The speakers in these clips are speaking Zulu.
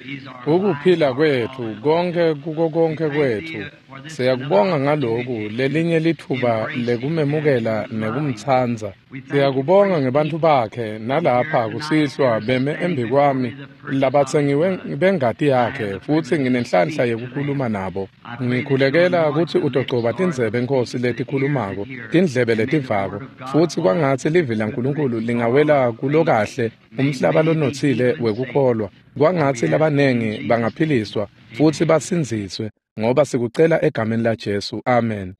ukuphila kwethu konke kuko konke kwethu. Siyakubonga ngalokhu lelinye lithuba lekumemukela nekumthanza. Siyakubonga ngebantu bakhe nalapha kusihlwa beme embi kwami labatsengiwe bengadi yakhe futhi nginenhlanhla yokukhuluma nabo. Ngikhulekela ukuthi utogcoba tindlebe Nkosi letikhulumako, tindlebe letivako, futhi kwangathi livi laNkulunkulu lingawela kulokahle umhlaba lonothile wekukholwa. Kwangathi labanengi bangaphiliswa futhi basinziswe ngoba sikucela egameni laJesu. Amen.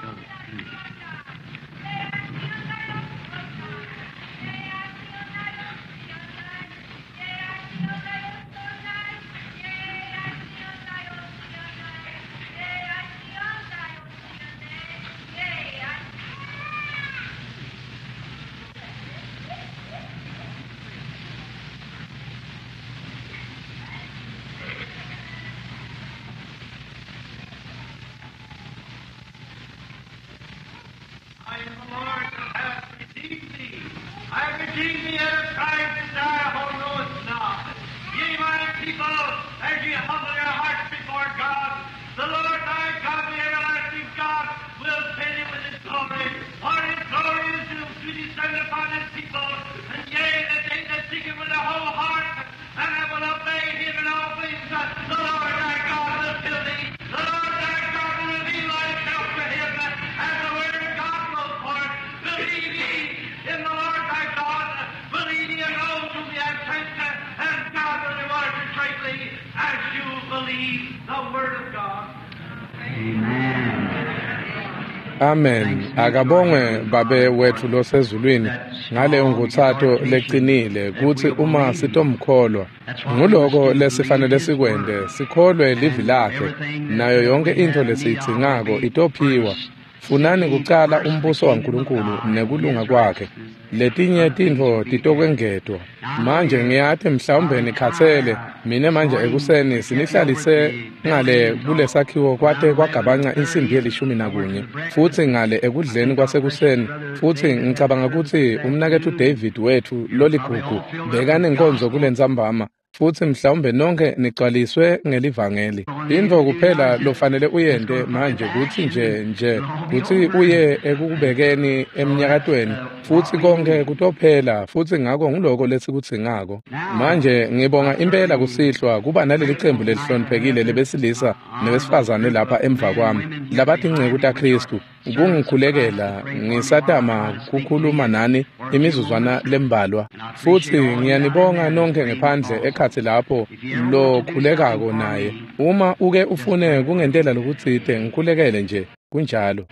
Amen. Akabongwe babe wethu losezulwini ngale nguthatho leqinile kuthi uma sitomkholwa nguloko lesifanele sikwende sikholwe livi lakhe nayo yonke into lesiyithingako itophiwa. Funani kucala umbuso waNkulunkulu nekulunga kwakhe, letinye tintfo titokwengedwa. Manje ngiyathi mhlawumbe nikhathele mina manje ekuseni sinihlalise ngale kulesakhiwo kwate kwagabanca insimbi ye11 futhi ngale ekudleni kwasekuseni futhi ngicabanga ukuthi umnakethu David wethu loligugu bekane nkonzo kulentsambama futhi mhlawumbe nonke nigcwaliswe ngelivangeli. Indvo kuphela lofanele uyende manje kuthi nje kuthi uye ekubekeni eminyakatweni futhi konke kutophela futhi ngako nguloko lesikutsi ngako. Manje ngibonga impela kusihlwa kuba naleli cembu lelihloniphekile lebesilisa nebesifazane lapha emva kwami labathi ngceku taKristu. Kungikhulekela ngisatama kukhuluma nani imizuzwana lembalwa futhi ngiyanibonga nonke ngephandle ekhathi lapho lo khulekako naye. Uma uke ufune kungentela lokutsite ngikhulekele nje kunjalo.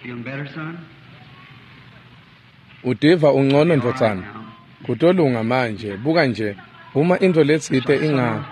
Udiva ungcono ndotsana kutolunga manje buka nje uma into letsite inga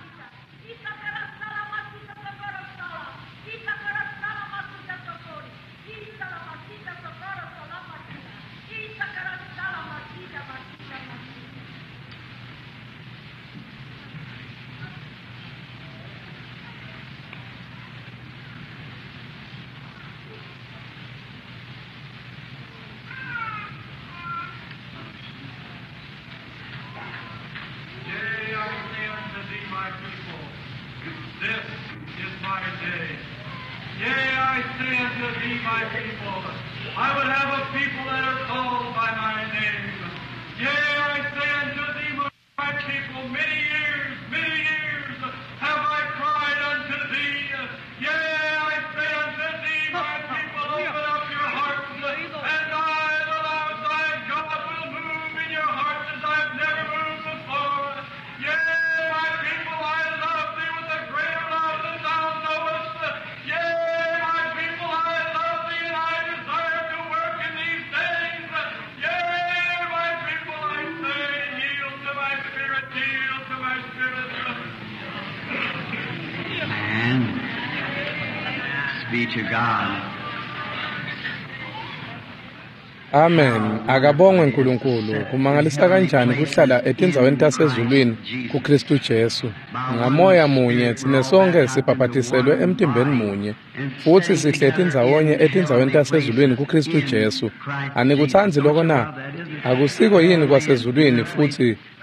To God. Amen. Akabongwe uNkulunkulu kumangalisa kanjani kuhlala etindzaweni tasezulwini kuKristu Jesu. Ngamoya munye thine sonke sibhabhatiselwe emtimbeni munye futhi sihleti ndzawonye etindzaweni tasezulwini kuKristu Jesu. Anikuthandzi lokho na? Akusiko yini kwasezulwini futhi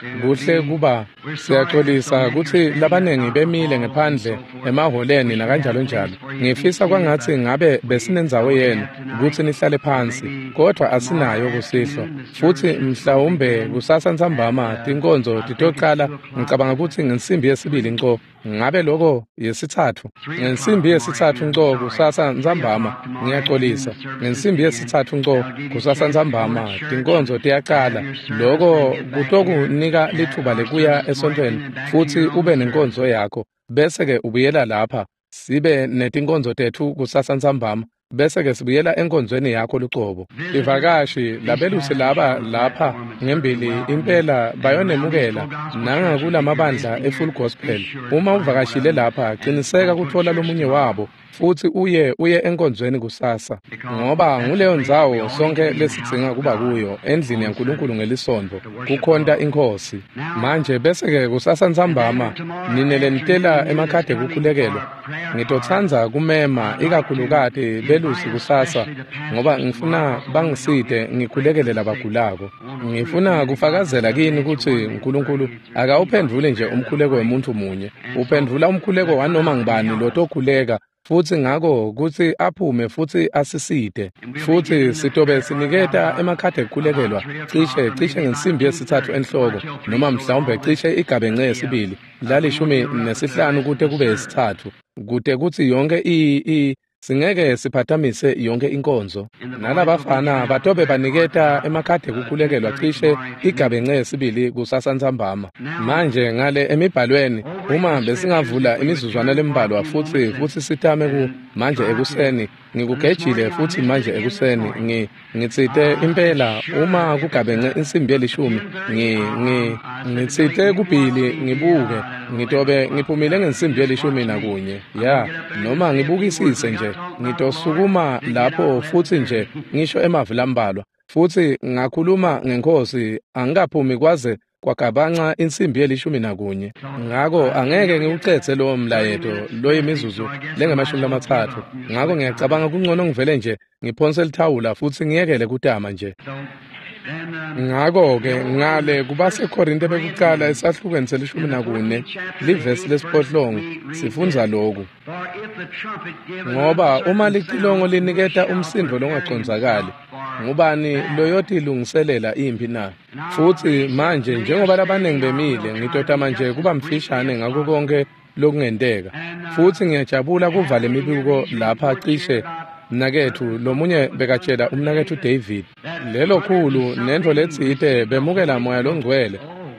kuhle kuba siyaxolisa ukuthi labaningi bemile ngephandle emaholeni nakanjalo njalo. Ngifisa kwangathi ngabe besinenzawo yenu ukuthi nihlale phansi, kodwa asinayo kusihlwa. Futhi mhlawumbe kusasa ntambama tinkonzo titoqala ngicabanga ukuthi ngensimbi yesibili nco. Ngabe lokho yesithathu. Ngensimbi yesithathu nco kusasa ntambama ngiyaxolisa. Ngensimbi yesithathu nco kusasa ntambama tinkonzo tiyaqala. Lokho kutokunika lithuba lekuya esontweni futhi ube nenkonzo yakho. Bese ke ubuyela lapha sibe netinkonzo tethu kusasa ntambama. Bese ke sibuyela enkonzweni yakho luqobo. Ivakashi labelusi laba lapha ngembili impela bayonemukela nangakula mabandla efull gospel. Uma uvakashile lapha qiniseka kuthola lomunye wabo futhi uye enkonzweni kusasa, ngoba nguleyo ndzawo sonke lesidzinga kuba kuyo endlini yaNkulunkulu ngelisonto kukhonta inkosi. Manje bese ke kusasa ntambama ninelentela emakhade kukhulekelwa. Ngitothanza kumema ikakhulukati belusi kusasa ngoba ngifuna bangiside ngikhulekele labagulako. Ngifuna kufakazela kini ukuthi uNkulunkulu akawuphendule nje umkhuleko wemuntu munye, uphendula umkhuleko wanoma ngibani lotokhuleka futhi ngako ukuthi aphume futhi asiside. Futhi sitobe siniketa emakhade kukhulekelwa cishe ngensimbi yesithathu enhloko noma mhlawumbe cishe igabence yesibili lalishumi nesihlanu kude kube yesithathu, kude kuthi yonke singeke siphatamise yonke inkonzo. Nalabafana batobe baniketa emakhade kukhulekelwa cishe igabence yesibili kusasa ntambama. Manje ngale emibhalweni uma besingavula imizuzwana lembalwa futhi sitame manje ekuseni ngikugejile futhi manje ekuseni ngitsite impela uma kugabence insimbi yelishumi ngitsite kubhili ngibuke ngitobe ngiphumile ngensimbi yelishumi nakunye noma ngibukisise nje ngitosukuma lapho futhi nje ngisho emavila ambalwa futhi ngakhuluma ngenkosi angikaphumi kwaze kwagabanca insimbi yelishumi nakunye. Ngako angeke ngiucethe lo mlayeto lo yimizuzu lengamashumi amathathu. Ngako ngiyacabanga kungcono ngivele nje ngiphonse lithawula futhi ngiyekele kutama nje. Ngako ke ngale kubase Korinte bekuqala esahlukweni selishumi nakune livesi lesiphohlongo sifunza lokhu. Ngoba uma licilongo liniketa umsindo longacondzakali, ngubani loyoti lungiselela impi na? Futhi manje njengoba labaningi bemile ngitota manje kuba mfishane ngakho konke lokungenteka. Futhi ngiyajabula kuvala imibiko lapha cishe mnakethu lomunye bekatshela umnakethu David lelo khulu nento letsite bemukela moya longcwele.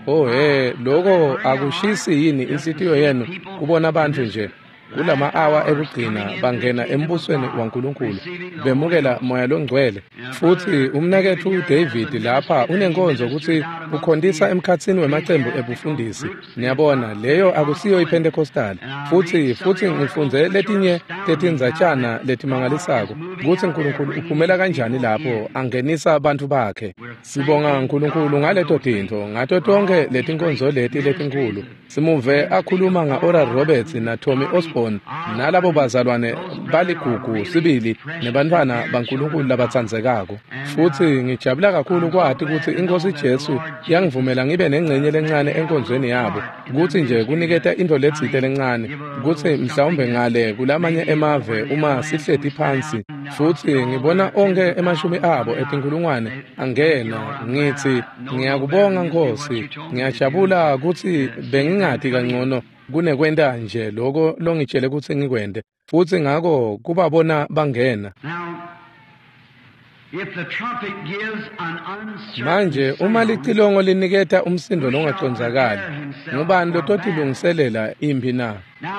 Lokho akushisi yini inhlitiyo yenu kubona abantu nje kulama hour ekugcina bangena embusweni waNkulunkulu bemukela moya longcwele? Futhi umnakethu David lapha unenkonzo ukuthi ukhondisa emkhatsini wemacembu ebufundisi. Niyabona leyo akusiyo iPentecostal. Futhi ngifunze letinye tetinzatshana letimangalisako ukuthi uNkulunkulu uphumela kanjani lapho angenisa abantu bakhe. Sibonga uNkulunkulu ngaleto tinto ngato tonke letinkonzo letinkulu. Simuve akhuluma ngaOral Roberts na Tommy Osborne nalabo bazalwane baligugu sibili nebantwana baNkulunkulu labatsandzekako. Futhi ngijabula kakhulu kwathi ukuthi iNkosi Jesu yangivumela ngibe nengcenye lencane enkonzweni yabo, ukuthi nje kuniketa into letsite lencane, ukuthi mhlawumbe ngale kulamanye emave uma sihleti phansi futhi ngibona onke emashumi abo etinkulungwane angena, ngithi ngiyakubonga Nkosi, ngiyajabula ukuthi bengingathi kangcono kunekwenta nje lokho longitshele ukuthi ngikwende, futhi ngako kubabona bangena. Manje uma licilongo liniketa umsindo longacondzakali, ngubani lototi lungiselela impi na?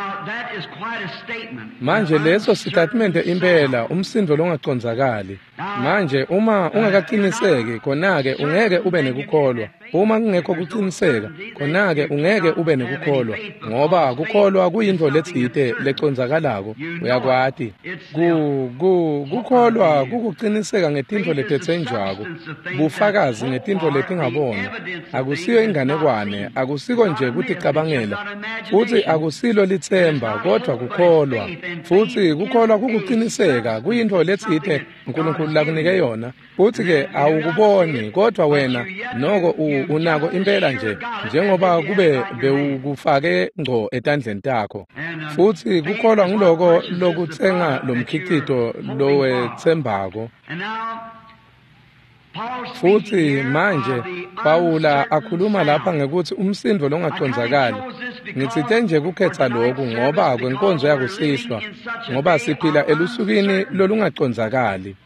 Manje leso statement impela umsindo longacondzakali. Manje uma ungakaqiniseki khona-ke ungeke ube nekukholwa. Uma kungekho kuqiniseka khona-ke ungeke ube nekukholwa, ngoba kukholwa kuyinto letsite leconzakalako. Uyakwati kukholwa kukuqiniseka ngetinto letetsenjwako, bufakazi ngetinto letingabona. Akusiyo inganekwane, akusiko nje kuticabangela, futhi akusilo kulithemba kodwa kukholwa, futhi kukholwa kukuqiniseka kuyinto letsite uNkulunkulu lakunike yona, futhi-ke awukuboni kodwa wena noko unako impela nje njengoba kube bewukufake ngco etandleni takho, futhi kukholwa nguloko lokuthenga lomkhicito lowethembako. Futhi manje Pawula akhuluma lapha ngekuthi umsindo longacondzakali. Ngitsite nje kukhetha lokhu ngoba kwenkonzo yakusihlwa, ngoba siphila elusukini lolungacondzakali.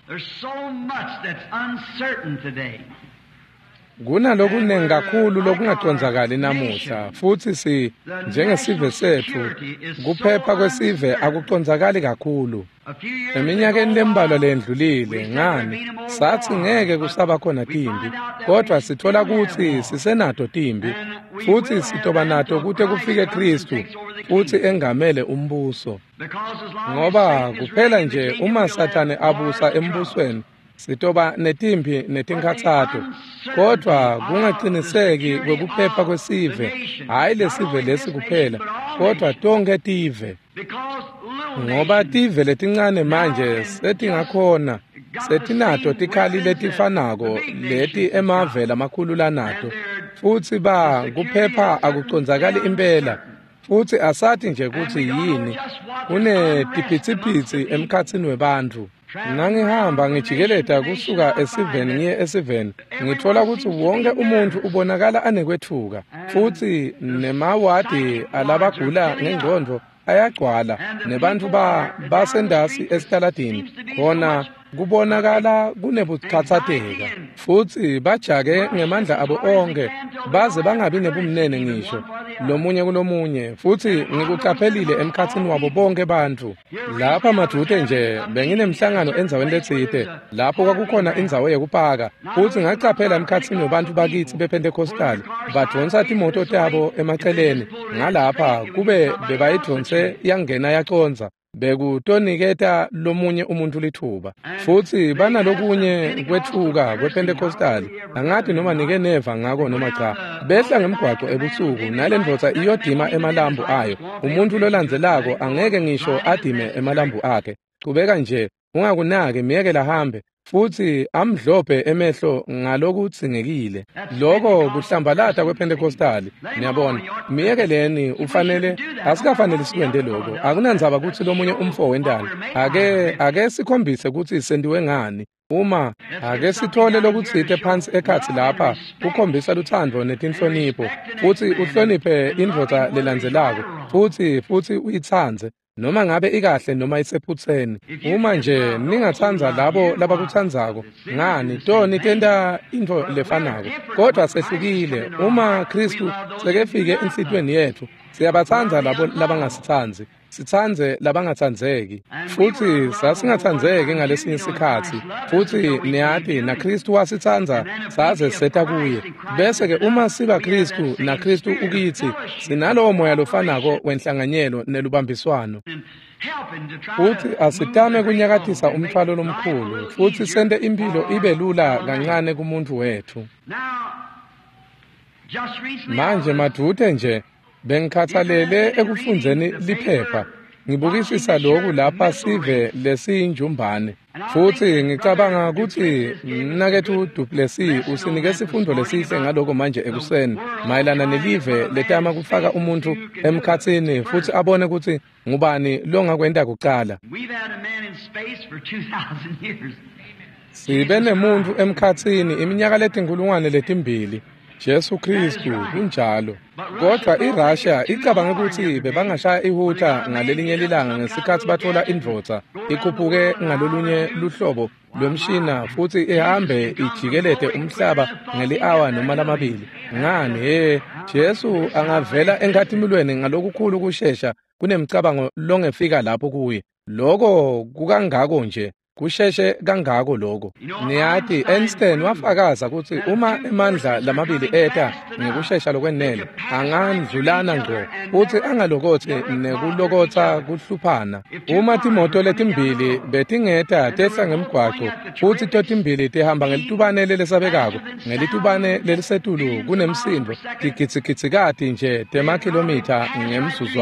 Kunalokuningi kakhulu lokungacondzakali namuhla, futhi njengesive sethu kuphepha kwesive akucondzakali kakhulu. Eminyakeni lembalwa lendlulile ngani sathi ngeke kusaba khona timbi, kodwa sithola ukuthi sisenato timbi, futhi sitoba nato kute kufike Kristu futhi engamele umbuso. Ngoba kuphela nje uma Sathane abusa embusweni sitoba netimbi netinkathato, kodwa kungaqiniseki kwekuphepha kwesive, hayi lesive lesi kuphela, kodwa tonke tive. Ngoba tive letincane manje setingakhona, setinato tikhali letifanako leti emavela amakhulu lanato, futhi kuphepha akucondzakali impela, futhi asathi nje ukuthi yini, kunetiphitsipitsi emkhatsini webantfu. Nangihamba ngijikeleta kusuka esiveni ngiye esiveni, ngithola ukuthi wonke umuntu ubonakala anekwethuka, futhi nemawadi alabagula ngengqondo ayagcwala, nebantfu basendasi esitaladini khona kubonakala kunebukhathatheka, futhi bajake ngemandla abo onke baze bangabi nebumnene ngisho lomunye kulomunye, futhi ngikuqaphelile emkhatsini wabo bonke bantfu. Lapha majude nje benginemhlangano endzaweni letsite lapho kwakukhona indzawo yekupaka, futhi ngaqaphela emkhatsini webantfu bakithi bePentekostali badonsa timoto tabo emaceleni, ngalapha kube bebayidonse yangena yaconza, bekutoniketa lomunye umuntu lithuba, futhi banalokunye kwethuka kwePentekostali angati noma nike neva ngako noma cha. Behla ngemgwaqo ebusuku nalendvodza iyodima emalambu ayo, umuntu lolandzelako angeke ngisho adime emalambu akhe. Qhubeka nje, ungakunaki, miyekela hambe, futhi amdlophe emehlo ngalokutsingekile. Loko kuhlambalata kwePentekostali, niyabona, miyekeleni ufanele, asikafanele sikwende loko, akunandzaba ukuthi lomunye umfo wendani, ake sikhombise ukuthi sendiwe ngani. Uma ake sithole lokutsite phansi ekhatsi lapha ukhombisa luthando netinhlonipho, futhi uhloniphe indvodza lelandzelako, futhi uyitsanze noma ngabe ikahle noma isephutseni. Uma nje ningatsanza labo labakutsandzako, ngani toni tenta into lefanako, kodwa sehlukile. Uma Kristu sekefike enhlitweni yethu, siyabatsanza labo labangasitsanzi, sitsanze labangatsandzeki, futhi sasingatsandzeki ngalesinye isikhatsi, futhi niyati na Kristu wasitsanza saze seta kuye. Bese-ke uma siba Kristu na Kristu ukithi, sinalowo moya lofanako wenhlanganyelo nelubambiswano, futhi asitame kunyakatisa umthwalo lomkhulu, futhi sente impilo ibe lula kancane kumuntu wethu. Manje majude nje bengikhathalele ekufundzeni liphepha, ngibukisisa lokhu lapha sive lesiyinjumbane, futhi ngicabanga ukuthi mnakethu Du Plessis usinike sifundo lesihle ngaloko manje ekuseni mayelana nelive letama kufaka umuntu emkhatsini, futhi abone ukuthi ngubani longakwenda kuqala. Sibe nemuntu emkhatsini iminyaka letinkulungwane letimbili, Jesu Kristu kunjalo. Kodwa iRussia icabanga ukuthi bebangashaya ihutha ngalelinye ilanga ngesikhathi bathola indvodza ikhuphuke ngalolunye luhlobo lwemshina, futhi ihambe ijikelete umhlaba ngeli-hour noma lamabili. Ngani Jesu angavela enkathimulweni ngalokukhulu kushesha kunemcabango longefika lapho kuye. Loko kukangako nje, kusheshe kangako lokho. Niyati Einstein wafakaza ukuthi uma emandla lamabili eta ngekushesha lokwenele angandlulana ngqo, futhi angalokothe nekulokotha kuhluphana. Uma timoto letimbili betingeta tehla ngemgwaqo, futhi totimbili tehamba ngelitubane lelesabekako, ngelitubane lelisetulu kunemsindo tigitsikitsikati nje temakhilomitha ngemsuzwana,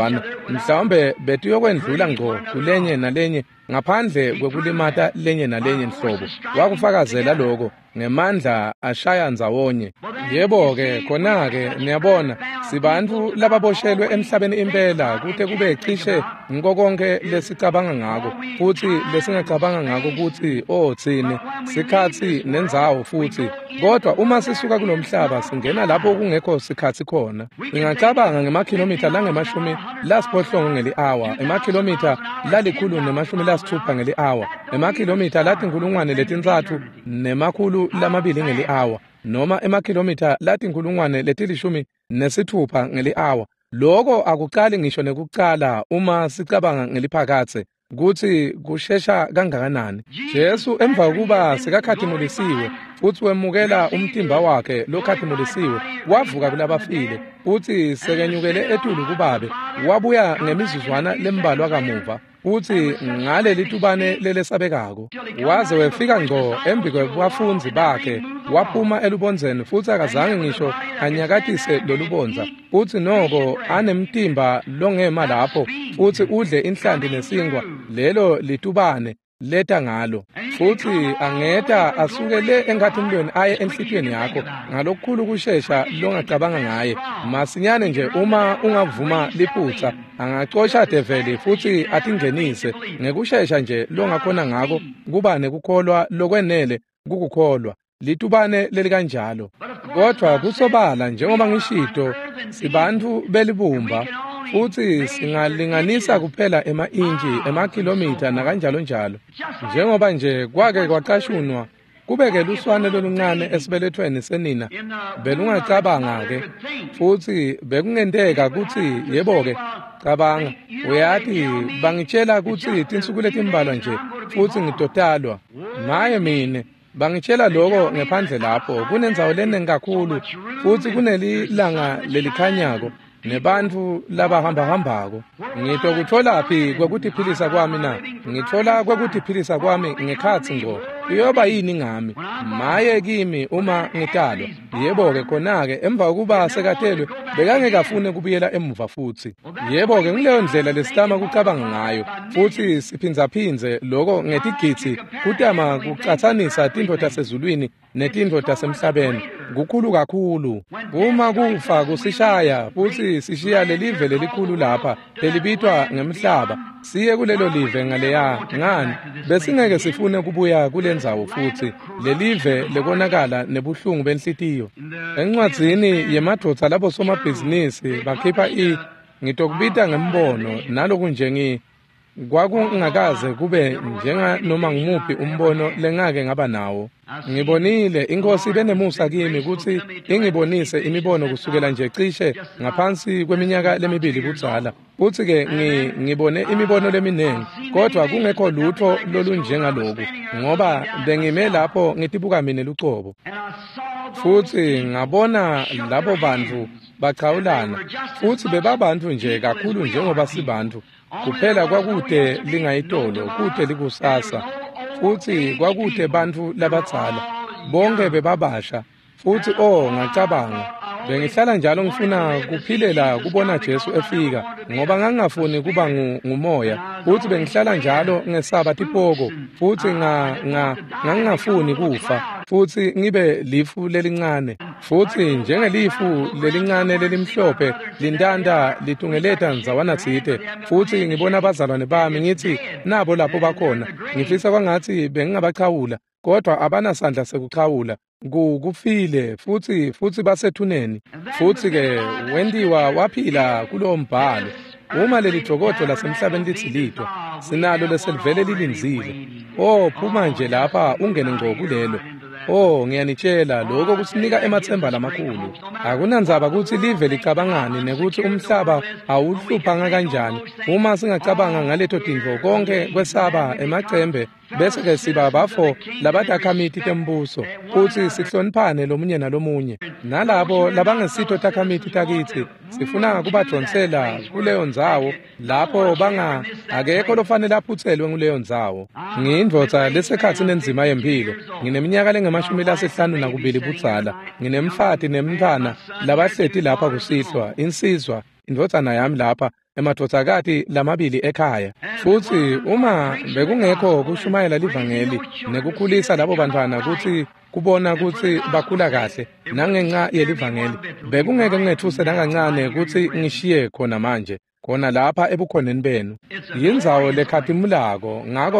mhlawumbe betiyokwendlula ngqo kulenye nalenye ngaphandle kwekulimata lenye nalenye inhlobo. Wakufakazela lokho ngemandla ashaya ndzawonye. Yebo-ke khona-ke niyabona sibantfu lababoshelwe emhlabeni impela kute kube cishe ngiko konke lesicabanga ngako futhi lesingacabanga ngako ukuthi tsini sikhatsi nendzawo futhi. Kodwa uma sisuka kulomhlaba singena lapho kungekho sikhatsi khona. Ngingacabanga ngemakhilomitha langemashumi lasiphohlongo ngeli-hour, emakhilomitha lalikhulu nemashumi lasithupha ngeli-hour, emakhilomitha latinkulungwane letintsathu nemakhulu lamabili ngeli-hour, noma emakhilomitha latinkulungwane letilishumi nesithupha ngeli-hour. Loko akuqali ngisho nekuqala uma sicabanga ngeliphakathe kuthi kushesha kangakanani. Jesu emva kokuba sekakhazimulisiwe futhi wemukela umtimba wakhe lokhazimulisiwe wavuka kulabafile futhi sekenyukele etulu kuBabe, wabuya ngemizuzwana lembalwa kamuva futhi ngale litubane lelesabekako waze wefika ngqo embi kwabafundzi bakhe, waphuma elubonzeni futhi akazange ngisho anyakatise lolubonza futhi noko anemtimba longema lapho futhi udle inhlandi nesingwa lelo litubane leta ngalo futhi angeta asuke le engathimlweni aye enhlitweni yakho ngalokukhulu kushesha longacabanga ngaye. Masinyane nje uma ungavuma liphutha angacosha develi futhi atingenise ngekushesha nje longakhona ngako kuba nekukholwa lokwenele kukukholwa litubane lelikanjalo. Kodwa kusobala njengoba ngishito sibantfu belibumba futhi singalinganisa kuphela ema-inji, emakhilomitha nakanjalo njalo. Njengoba nje kwake kwaqashunwa kubeke luswane loluncane esibelethweni senina belungacabanga-ke futhi bekungenteka kuthi yebo-ke cabanga uyathi bangitshela kuthi tinsuku letimbalwa nje futhi ngitotalwa. Maye mine bangitshela lokho ngephandle lapho kunendzawo leningi kakhulu futhi kunelilanga lelikhanyako nebantfu labahambahambako. Ngito kutholaphi kwekutiphilisa kwami na? Ngithola kwekutiphilisa kwami ngekhatsi ngqo kuyoba yini ngami maye kimi uma ngitalwa. Yebo-ke khona-ke emva kokuba sekatelwe bekangekafune kubuyela emuva futhi. Yebo-ke ngileyo ndlela lesitama kucabanga ngayo futhi siphinzaphindze lokho ngetigitsi kutama kucatsanisa tintfo tasezulwini netintfo tasemhlabeni kukhulu kakhulu. Uma kufa kusishaya futhi sishiya lelive lelikhulu lapha lelibitwa ngemhlaba siye kulelo live ngaleya ngani besingeke sifune kubuya kulendzawo futhi lelive lekonakala nebuhlungu benhlitiyo. Encwadzini yemadvodza labo somabhizinisi bakhipha ngitokubita ngembono naloku nje kwakungakaze kube njenga noma ngumuphi umbono lengake ngaba nawo. Ngibonile inkosi benemusa kimi ukuthi ingibonise imibono kusukela nje cishe ngaphansi kweminyaka lemibili budzala. Futhi-ke ngibone imibono leminengi kodwa kungekho lutho lolunjengaloku ngoba bengime lapho ngitibuka mina lucobo. Futhi ngabona labo bantfu bachawulana futhi bebabantu nje kakhulu njengoba sibantu kuphela kwakude lingayitolo kude likusasa futhi kwakude bantfu labadzala bonke bebabasha futhi ngacabanga bengihlala njalo ngifuna kuphilela kubona Jesu efika ngoba ngangafuni kuba ngumoya futhi bengihlala njalo ngesaba tipoko futhi ngangafuni kufa futhi ngibe lifu lelincane futhi njengelifu lelincane lelimhlophe lindanda litungeleta nzawana tsite futhi ngibona abazalwane bami ngithi nabo lapho bakhona ngifisa kwangathi bengingabachawula kodwa abanasandla sekuchawula kufile futhi basethuneni. Futhi-ke wendiwa waphila kulowo mbhalo. Uma leli jokodo lasemhlabeni lithi litho sinalo leselivele lilinzile. Phuma nje lapha ungene ngqo kulelo. Ngiyanitshela lokho kusinika emathemba lamakhulu. Akunandzaba ukuthi live licabangani nekuthi umhlaba awuhluphanga kanjani. Uma singacabanga ngaleto tintfo konke kwesaba emacembe bese-ke siba bafo labatakhamiti tembuso futhi sihloniphane lomunye nalomunye. Nalabo labangesitho takhamiti takithi sifuna kubadonsela kuleyo ndzawo lapho akekho lofanele aphutselwe kuleyo ndzawo. Ngiyindvodza lesekhatsini enzima yempilo. Ngineminyaka lengemashumi lasihlanu nakubili budzala. Nginemfati nemntfana labahleti lapha kusihlwa insizwa indodana yami lapha emadodakati lamabili ekhaya. Futhi uma bekungekho kushumayela livangeli nekukhulisa labo bantwana ukuthi kubona ukuthi bakhula kahle nangenxa yelivangeli, bekungeke ngethuse nangancane ukuthi ngishiye khona manje khona lapha ebukhoneni benu. Yindzawo lekhadimulako, ngako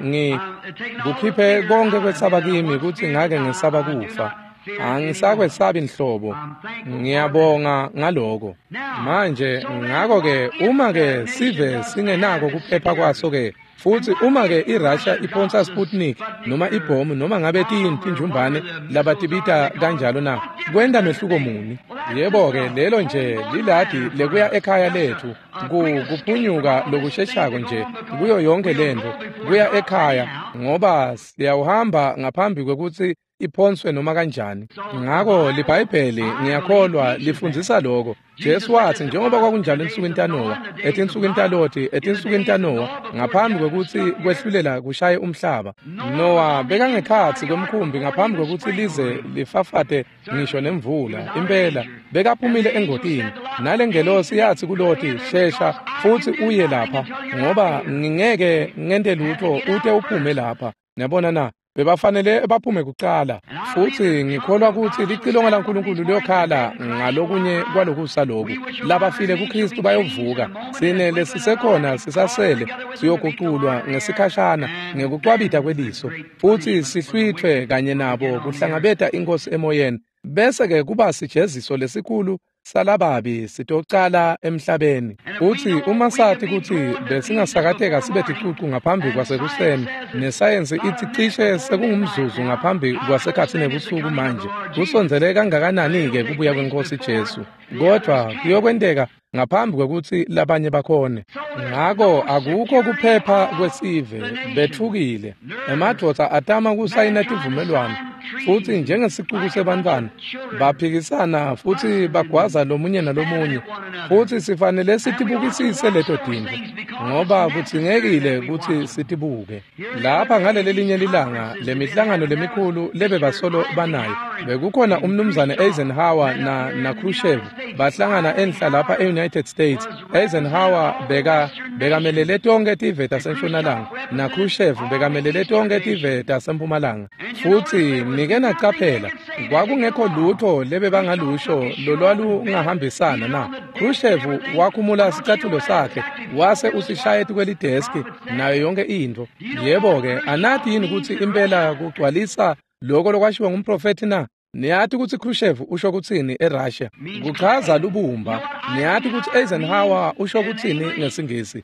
kukhiphe konke kwesaba kimi ukuthi ngake ngisaba kufa. Angisakwesabi inhlobo, ngiyabonga ngaloko. Manje ngako-ke uma-ke sive singenako kuphepha kwaso-ke, futhi uma-ke iRussia iphonsa Sputnik noma ibhomu noma ngabe tiyinjumbane labatibita kanjalo na, kwenta mehluko muni? Yebo-ke lelo nje liladi lekuya ekhaya lethu, kuphunyuka lokusheshako nje kuyo yonke lento, kuya ekhaya ngoba siyawuhamba ngaphambi kwekuthi iphonswe noma kanjani. Ngako liBhayibheli ngiyakholwa lifundzisa lokho. Jesu wathi njengoba kwakunjalo ensukwini kaNowa, ensukwini kaLoti, ensukwini kaNowa, ngaphambi kwekuthi kwehlulela kushaye umhlaba, Nowa bekangekhathi kwemkhumbi ngaphambi kwekuthi lize lifafate ngisho nemvula. Impela bekaphumile engotini, nale ngelosi yathi kuLoti, shesha futhi uye lapha ngoba ngingeke ngente lutho ute uphume lapha. Niyabona na, bebafanele baphume kuqala. Futhi ngikholwa ukuthi licilonga laNkulunkulu liyokhala ngalokunye kwalokusaloku. Labafile kuKristu bayovuka. Sine sisekhona sisasele siyoguculwa ngesikhashana ngekucwabita kweliso. Futhi sihlwithwe kanye nabo kuhlangabeta inkosi emoyeni. Bese-ke kuba sijeziso lesikhulu salababi sitocala emhlabeni. Uthi uma sathi ukuthi besingasakateka sibe ticucu ngaphambi kwasekuseni, nesayensi ithi cishe sekungumzuzu ngaphambi kwasekhathini ebusuku manje, kusondzele kangakanani-ke kubuya kwenkosi Jesu. Kodwa kuyokwenteka ngaphambi kwekuthi labanye bakhone. Ngako akukho kuphepha kwesive, bethukile. Emadoda atama kusayina tivumelwano, futhi njengesiquku sebantwana baphikisana futhi bagwaza lomunye nalomunye. Futhi sifanele sitibukisise leto dinto ngoba kudzingekile ukuthi sitibuke. Lapha ngaleli linye lilanga lemihlangano lemikhulu lebe basolo banayo, bekukhona umnumzane Eisenhower na Khrushchev bahlangana enhla lapha eUnited States. Eisenhower bekamelele tonke tiveta sentshonalanga na Khrushchev bekamelele tonke tiveta sempumalanga. Futhi nike nacaphela kwakungekho lutho lebe bangalusho lolwalungahambisana na. Khrushchev wakhumula isicathulo sakhe wase usishaye kwelideski nayo yonke into. Yebo-ke anathi yini ukuthi impela kugcwalisa lokho lokwashiwa ngumprofeti na? Niyathi ukuthi Khrushchev usho ukuthini eRussia? Kuchaza lubumba. Niyathi ukuthi Eisenhower usho ukuthini ngesingisi?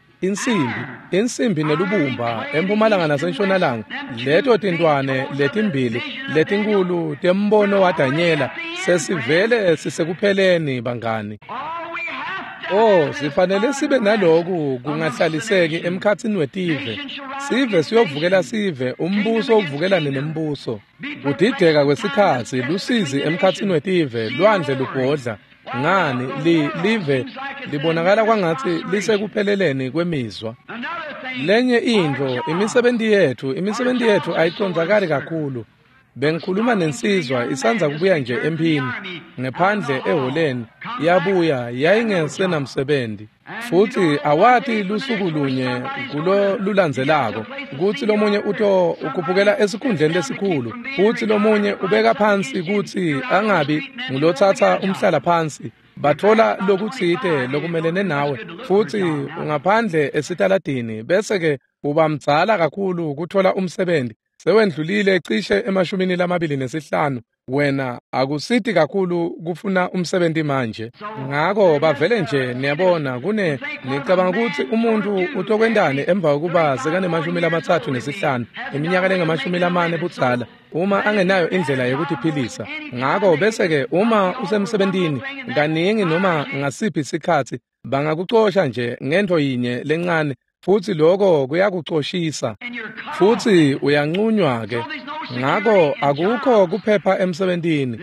Insimbi nelubumba empumalanga nasentshonalanga. Leto tintwane letimbili letinkulu tembono waDanyela sesivele sisekupheleni bangani. Sifanele sibe naloku kungahlaliseki emkhathini wetive. Sive siyovukela sive, umbuso uvukelane nembuso. Kudideka kwesikhathi lusizi emkhathini wetive, lwandle lubhodla. Ngani live libonakala kwangathi lisekupheleleni kwemizwa. Lenye into, imisebenzi yethu ayicondzakali kakhulu. Bengikhuluma nensizwa isanza kubuya nje empini ngephandle eholeni, yabuya yayingesenamsebenzi. Futhi awathi lusuku lunye kulo lulandzelako ukuthi lomunye ukhuphukela esikhundleni lesikhulu, futhi lomunye ubeka phansi ukuthi angabi ngulothatha umhlala phansi. Bathola lokuthite lokumelene nawe futhi ungaphandle esitaladini, bese-ke uba mdzala kakhulu ukuthola umsebenzi. Sewendlulile cishe ema-25, wena akusiti kakhulu kufuna umsebenzi manje. Ngako bavele nje niyabona nicabanga ukuthi umuntu utokwendane emva kokuba sekane-35 iminyaka lengama-40 budzala uma angenayo indlela yokutiphilisa. Ngako bese-ke uma usemsebentini kaningi noma ngasiphi isikhathi bangakucosha nje ngento yinye lencane, futhi lokho kuyakuxoshisa futhi uyanqunywa ke. Ngakho akukho kuphepha emsebentini,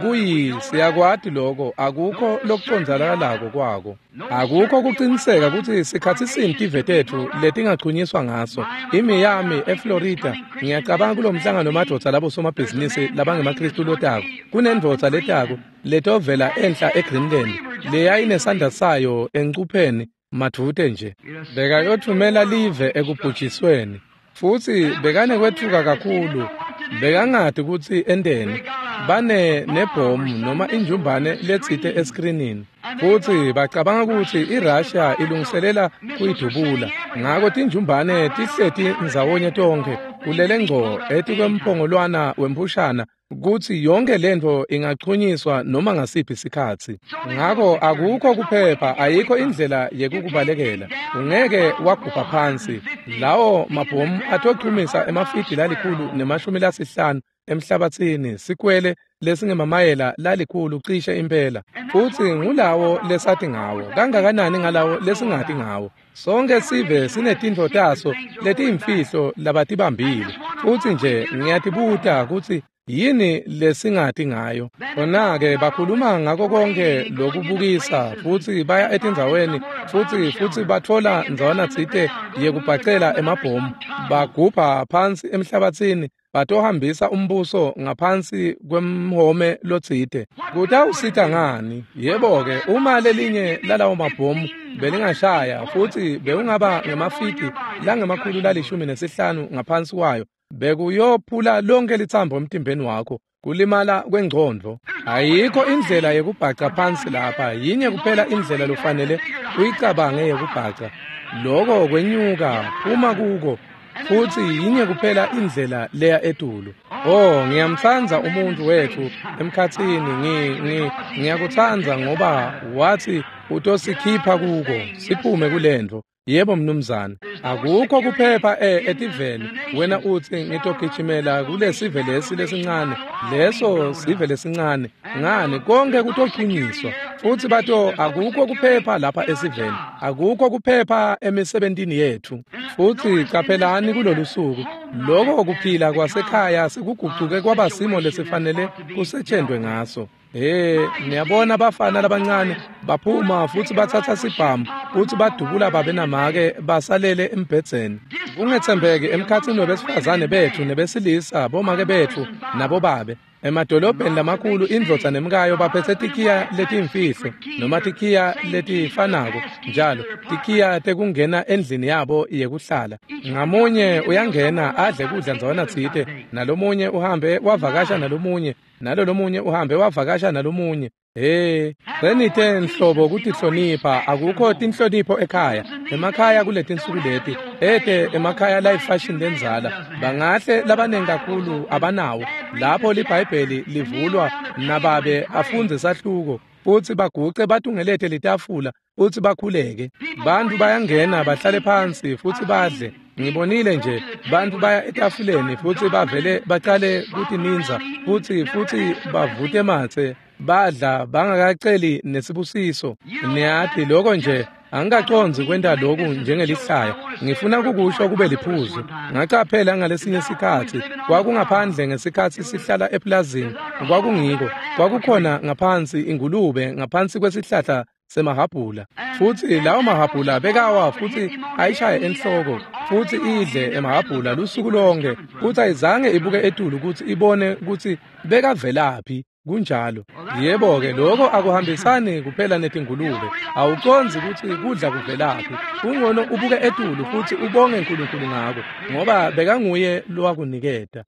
siyakwadi lokho, akukho lokuconzakalako kwako. Akukho kuqiniseka ukuthi sikhathi sini tivete ethu letingachunyiswa ngaso. Yami eFlorida ngiyacabanga kulomhlangano madoda labo somabhizinisi labangemakristu lotako. Kunendvodza letako letovela enhla eGreenland leyayinesandla sayo encupheni madvute nje. Bekayothumela live ekubhujisweni. Futhi bekanekwethuka kakhulu. Bekangadi ukuthi endeni bane nebhomu noma injumbane letsite eskrinini. Futhi bacabanga ukuthi iRussia ilungiselela kuyidubula. Ngakho tinjumbane tihleti ndzawonye tonke kulele ngco eti kwemphongolwana wempushana ukuthi yonke lento ingachunyiswa noma ngasiphi isikhathi. Ngakho akukho kuphepha, ayikho indlela yekukubalekela. Ungeke wagubha phansi. Lawo mabhomu athochumisa emafidi lalikhulu nemashumi lasihlanu emhlabathini sikwele lesingemamayela lalikhulu cishe impela. Futhi ngulawo lesathi ngawo, kangakanani ngalawo lesingati ngawo. Sonke sive sinetintfo taso letiyimfihlo labatibambile. Futhi nje ngiyatibuta ukuthi yini lesingati ngayo. Khona-ke bakhuluma ngako konke lokubukisa futhi baya etindzaweni futhi batfola ndzawona tsite yekubhacela emabhomu. Bagubha phansi emhlabathini batohambisa umbuso ngaphansi kwemhome lotsite. Kutawusita ngani? Yebo-ke uma lelinye lalawo mabhomu belingashaya futhi bekungaba ngemafiti langemakhulu lalishumi nesihlanu ngaphansi kwayo, bekuyophula lonke lithambo emtimbeni wakho, kulimala kwengcondvo. Ayikho indlela yekubhaca phansi lapha, yinye kuphela indlela lofanele uyicabange yekubhaca. Loko kwenyuka phuma kuko, futhi yinye kuphela indlela leya etulu. Ngiyamthanza umuntu wethu emkhathini, ngiyakuthanza ngoba wathi utosikhipha kuko, siphume kulento. Yebo mnumzana, akukho kuphepha etiveni. Wena uthi ngitogijimela kule sive lesincane, leso sive lesincane. Ngani konke kutochunyiswa. Futhi bato akukho kuphepha lapha esiveni, akukho kuphepha emisebentini yethu. Futhi caphelani kulolu suku, lokho kuphila kwasekhaya sikuguquke kwaba simo lesifanele kusetshenzwe ngaso. Niyabona abafana labancane baphuma futhi bathatha sibhamu futhi badubula babenamake basalele embhedzeni. Kungethembeke emkhathini wabesifazane bethu nebesilisa, bomake bethu nabo babe. Emadolobheni lamakhulu indvodza nemkayo baphethe tikhiya letiyimfihlo noma tikhiya letifanako njalo, tikhiya tekungena endlini yabo yekuhlala. Ngamunye uyangena adle kudla ndzawona tsite, nalomunye uhambe wavakasha nalomunye, nalomunye uhambe wavakasha nalomunye. Senithe nhlobo kuti hlonipha, akukho tinhlonipho ekhaya. Emakhaya kuletinsuku leti, emakhaya la ifashion lenzala, bangahle labanengi kakhulu abanawo. Lapho libhayibheli livulwa nababe afunze sahluko, futhi baguce batungelethe litafula, futhi bakhuleke. Bantu bayangena bahlale phansi futhi badle. Ngibonile nje bantu baya etafuleni futhi bavele baqale kuthi ninza futhi bavute mathe badla bangakaceli nesibusiso. Niyathi lokho nje angikaconzi kwenta lokhu njengelihlaya. Ngifuna kukusho kube liphuzu. Ngacaphela ngalesinye isikhathi kwakungaphandle ngesikhathi sihlala eplazini, kwakungiko, kwakukhona ngaphansi ingulube ngaphansi kwesihlahla semahabhula. Futhi lawo mahabhula bekawa futhi ayishaye enhloko futhi idle emahabhula lusuku lonke, futhi ayizange ibuke etulu ukuthi ibone ukuthi bekavelaphi. Kunjalo. Yebo-ke lokho akuhambisani kuphela netingulube. Awuconzi ukuthi kudla kuvelaphi. Kungcono ubuke etulu futhi ubonge uNkulunkulu ngako, ngoba bekanguye lowakuniketa.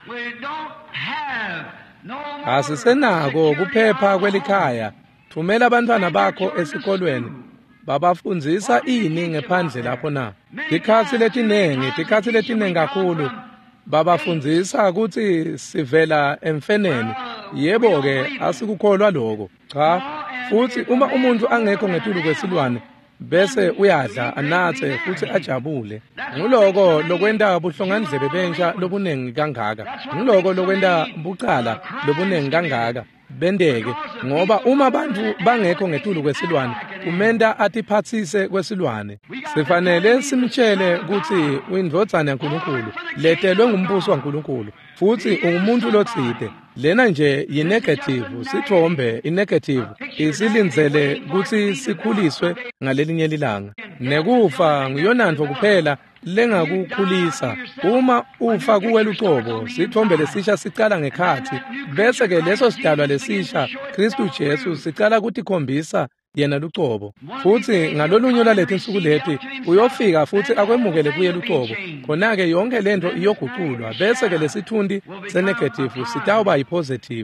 Asisenako kuphepha kwelikhaya. Thumela abantwana bakho esikolweni. Babafundzisa ini ngephandle lapho na? Tikhathi letinengi kakhulu. Babafundzisa ukuthi sivela emfeneni. Yebo-ke asikukholwa lokho. Cha, futhi uma umuntu angekho ngetulu kwesilwane bese uyadla anathe futhi ajabule. Nguloko lokwenda buhlongandlebe bensha lobunengi kangaka. Nguloko lokwenda bucala lobunengi kangaka bendeke, ngoba uma abantu bangekho ngetulu kwesilwane kumenda atiphathise kwesilwane. Sifanele simtshele ukuthi uyindvodzana yaNkulunkulu, letelwe ngumbuso waNkulunkulu, futhi ungumuntu lotsite. Lena nje yi-negative, sithombe i-negative isilinzele ukuthi sikhuliswe ngalelinye ilanga. Nekufa nguyonantfo kuphela lengakukhulisa. Uma ufa kuwela uqobo, sithombe lesisha sicala ngekhathi, bese ke leso sidalwa lesisha Kristu Jesu sicala ukutikhombisa yena luqobo. Futhi ngalolunye lalethi insuku leti uyofika futhi akwemukele kuye luqobo. Khona-ke yonke lento iyoguqulwa, bese ke lesithundi se-negative sitawuba yi-positive.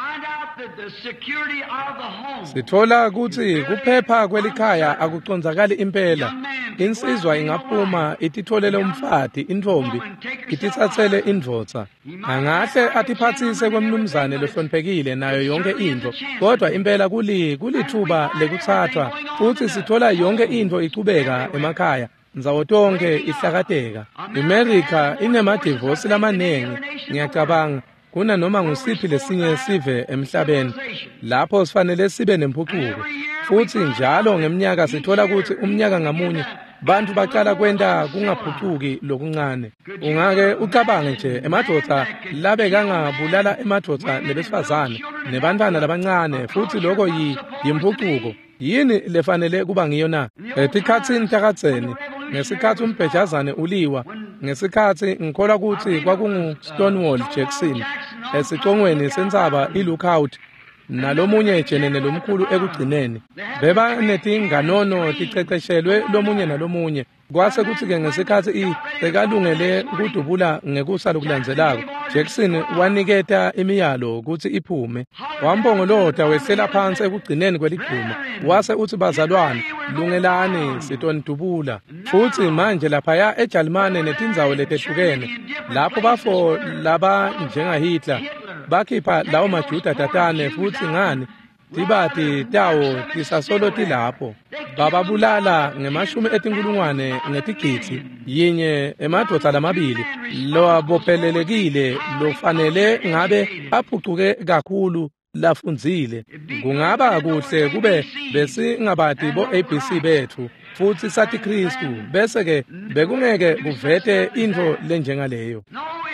Sithola ukuthi kuphepha kwelikhaya akuconzakali impela. Insizwa ingaphuma ititholele umfati, intombi itithathele indvodza. Angahle atiphathise kwemnumzane lohloniphekile nayo yonke into, kodwa impela kulithuba lekuthathwa, futhi sithola yonke into iqhubeka emakhaya. Nzawo tonke ihlakateka. America inema-divorce lamanengi, ngiyacabanga kuna noma ngusiphi lesinye sive emhlabeni lapho sifanele sibe nempucuko. Futhi njalo ngeminyaka sithola ukuthi umnyaka ngamunye bantu baqala kwenta kungaphucuki lokuncane. Ungake ucabange nje emadvodza labe kangabulala emadvodza nebesifazane nebantwana labancane, futhi lokho yimpucuko. Yini lefanele kuba ngiyo na? Etikhatsini takadzeni, ngesikhathi umbhejazane uliwa, ngesikhathi ngikholwa ukuthi kwakungu-Stonewall Jackson esicongweni sentsaba i-Lookout, nalomunye jenene lomkhulu ekugcineni. Beba netinganono ticeceshelwe lomunye nalomunye. Kwase kuthi-ke ngesikhathi bekalungele ukudubula ngekusa lokulandzelako, Jackson waniketa imiyalo ukuthi iphume. Wambongolota wehlela phansi ekugcineni kweliguma. Wase uthi, bazalwane, lungelani sitonidubula. Futhi manje laphaya eJalimane netindzawo letehlukene, lapho bafo laba njengaHitler bakhipha lawo majuda tatane, futhi ngani tibati tawo tisasoloti lapho. Bababulala ngemashumi etinkulungwane ngetigidi yinye emadvodza lamabili lowabophelelekile lofanele ngabe aphucuke kakhulu lafundzile. Kungaba kuhle kube besingabati bo-ABC bethu futhi sathi Kristu, bese ke bekungeke kuvete into lenjengaleyo.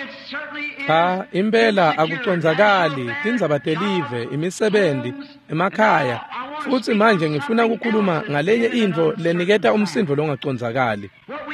Cha, impela akuconzakali tindzaba telive, imisebenzi, emakhaya. Futhi manje ngifuna ukukhuluma ngalenye into leniketa umsindvo longaconzakali.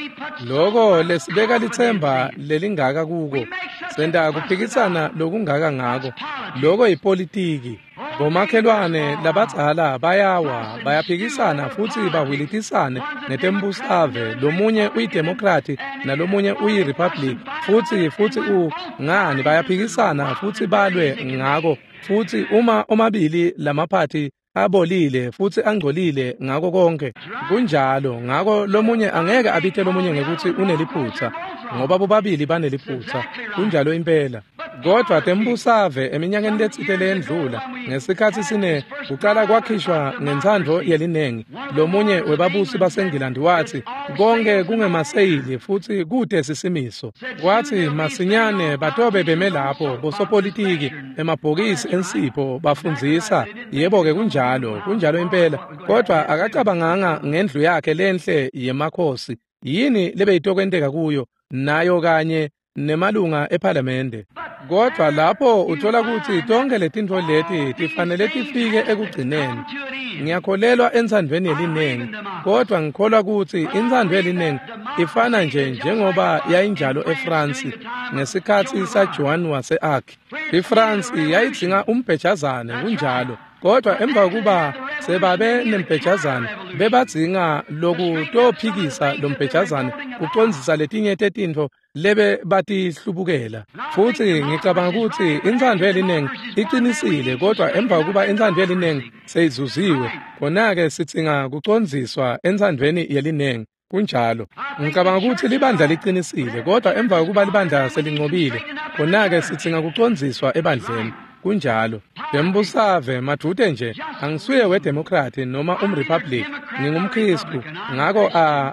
Loko lesibeka lithemba lelingaka kuko, senda kuphikisana lokungaka ngako. Loko yipolitiki. Bomakhelwane labadzala bayaphikisana futhi bahwilitisane ngetembusave. Lomunye uyidemokrati nalomunye uyirepublic, futhi ngani bayaphikisana futhi balwe ngako. Futhi uma omabili lamaphathi abolile futhi angcolile ngako konke kunjalo, ngako lomunye angeke abithe lomunye ngekuthi uneliphutsa, ngoba bobabili baneliphutsa. Kunjalo impela. Kodwa tembusave eminyakeni letsite endlula, ngesikhathi sine kuqala kwakhishwa ngentsandvo yelinengi, lomunye webabusi baseNgilandi wathi konke kungemaseyili futhi kude sisimiso. Kwathi masinyane batobe beme lapho bosopolitiki emabhokisi ensipho bafundzisa. Yebo-ke kunjalo impela. Kodwa akacabanganga ngendlu yakhe lenhle yemakhosi, yini lebeyitokwenteka kuyo nayo kanye nemalunga ePhalamende. Kodwa lapho uthola ukuthi tonke letintfo leti tifanele tifike ekugcineni. Ngiyakholelwa entsandvweni yelinengi, kodwa ngikholwa ukuthi intsandvo yelinengi ifana njengoba yayinjalo eFrance ngesikhathi saJohn wase-Arc. IFrance yayidzinga umbhejazane kunjalo, kodwa emva kuba sebabe nembhejazane bebadzinga lokutophikisa lombhejazane kucondzisa letinye tetintfo lebe batihlubukela. Futhi ngicabanga ukuthi intsandvo yelinengi iqinisile, kodwa emva kuba intsandvo yelinengi seyizuziwe, khona-ke sidzinga kucondziswa entsandvweni yelinengi. Kunjalo ngicabanga ukuthi libandla liqinisile, kodwa emva kokuba libandla selincobile, khona-ke sidzinga kucondziswa ebandleni. Kunjalo tembusave majude nje, angisuye wedemokrati noma umrepublic, ngingumkristu. Ngako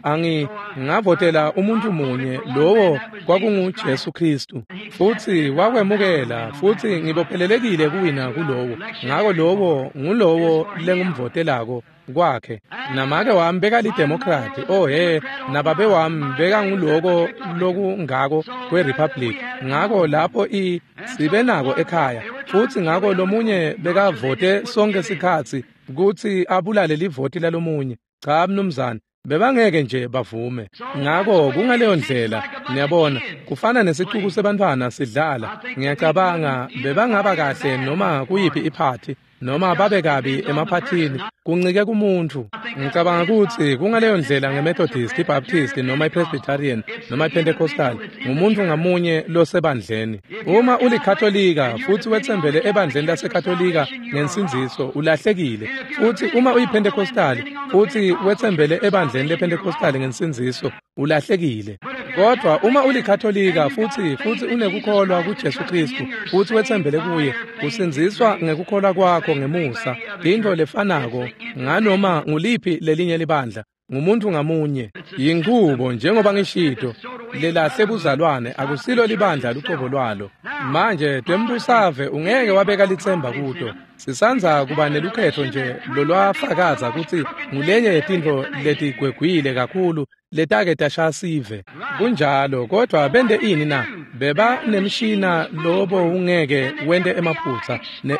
ngavotela umuntu munye, lowo kwakunguJesu Kristu, futhi wakwemukela, futhi ngibophelelekile kuwina kulowo. Ngako lowo ngulowo lengumvotelako kwakhe namake wami bekalidemokrati nababe wami bekanguloko lokungako kweRepublic ngako lapho sibe nako ekhaya futhi ngako lomunye bekavote sonke sikhatsi ukuthi abulale livoti lalomunye cha mnumzane bebangeke nje bavume ngako kungaleyo ndlela niyabona kufana nesixuku sebantwana sidlala ngiyacabanga bebangaba kahle noma kuyipi iphathi noma babe kabi emaphathini kuncike kumuntu ngicabanga ukuthi kungaleyo ndlela ngeMethodist iBaptist noma iPresbyterian noma iPentecostal ngumuntu ngamunye losebandleni uma ulikatholika futhi wethembele ebandleni lasekatholika ngensinziso ulahlekile futhi uma uyiPentecostal futhi wethembele ebandleni lePentecostal ngensinziso ulahlekile kodwa uma ulikatholika futhi unekukholwa kuJesu Kristu futhi wethembele kuye usinziswa ngekukholwa kwakho ngemusa into lefanako nganoma nguliphi lelinye libandla ngumuntu ngamunye yinqubo njengoba ngishido lelahle buzalwane akusilo libandla luqobo lwalo manje twembusave ungeke wabeka lithemba kuto sisanza kuba nelukhetho nje lolwafakaza ukuthi ngulenye yetinto letigwegwile kakhulu letake tashasive kunjalo kodwa bende ini na beba nemshina lobo ungeke wende emaphutsa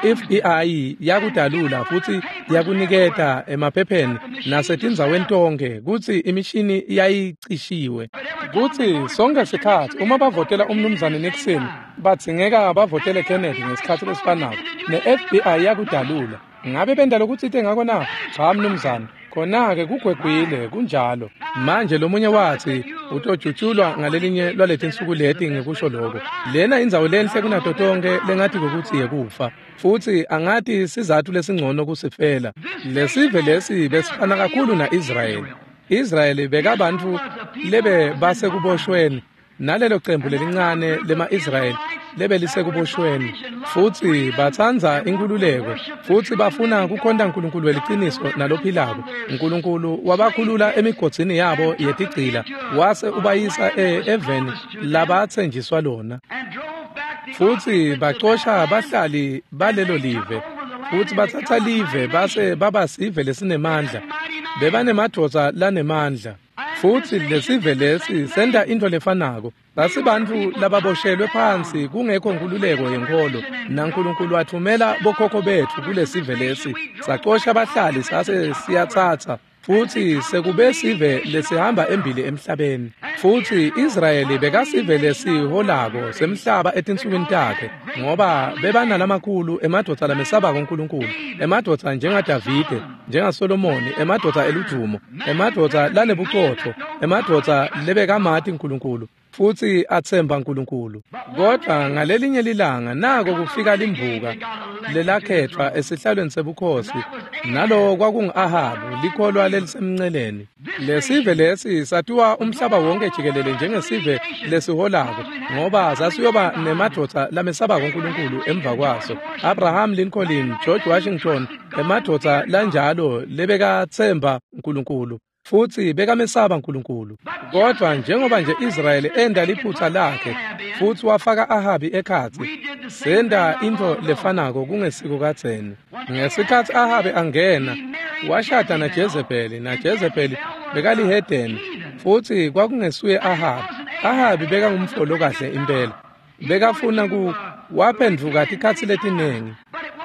neFBI yakudalula futhi yakuniketa emaphepheni nasetindzaweni tonke kuthi imishini yayicishiwe kuthi sonke sikhathi uma bavotela umnumzane Nixon bathingeka bavotele Kennedy ngesikhathi lesifanayo neFBI yakudalula ngabe benda lokuthi ite ngako na cha mnumzane khona-ke kugwegwile kunjalo manje lomunye wathi utojutshulwa ngalelinye lwaletinsuku leti ngekusho lokho lena indzawo lenhle kunato tonke lengathi kokuthi yekufa futhi angathi sizathu lesingcono kusifela lesive lesi besifana kakhulu na-Israyeli bekabantu lebe basekuboshweni nalelo qembu lelincane lema-Israyeli lebe lisekuboshweni futhi bathanza inkululeko futhi bafuna kukhonda uNkulunkulu weliqiniso nalophilako uNkulunkulu wabakhulula emigodzini yabo yetigcila wase ubayisa eveni labathenjiswa lona futhi baxosha abahlali balelo live futhi bathatha live base baba sive lesinemandla bebanemadodza lanemandla futhi lesive lesi senda into lefanako basibantu lababoshelwe phansi kungekho nkululeko yenkolo naNkulunkulu wathumela bokhokho bethu kulesive lesi saqosha abahlali sase siyathatha futhi sekube sive lesihamba embili emhlabeni futhi Israyeli bekasive lesiholako semhlaba etinsukwini takhe ngoba bebanalamakhulu emadodza lamesaba kuNkulunkulu emadodza njengaDavide njengaSolomoni emadodza eludumo emadodza lanebuqotho emadodza lebekamati uNkulunkulu futhi athemba uNkulunkulu kodwa ngalelinye lilanga nako kufika limbuka lelakhethwa esihlalweni sebukhosi nalo kwakungu-Ahabu likholwa lelisemnceleni lesive lesi sathiwa umhlaba wonke jikelele njengesive lesiholako ngoba sasiyoba nemadodza lamesaba kuNkulunkulu emva kwaso Abraham Lincoln George Washington emadodza lanjalo lebekathemba uNkulunkulu futhi bekamesaba uNkulunkulu kodwa njengoba nje Israyeli enda liphutha lakhe futhi wafaka Ahabi ekhathi senda into lefanako kungesiko katheni ngesikhathi Ahabi angena washada naJezebeli bekalihedeni futhi kwakungesuye Ahabi bekangumfolo kahle impela bekafuna waphenduka ikhathi letinengi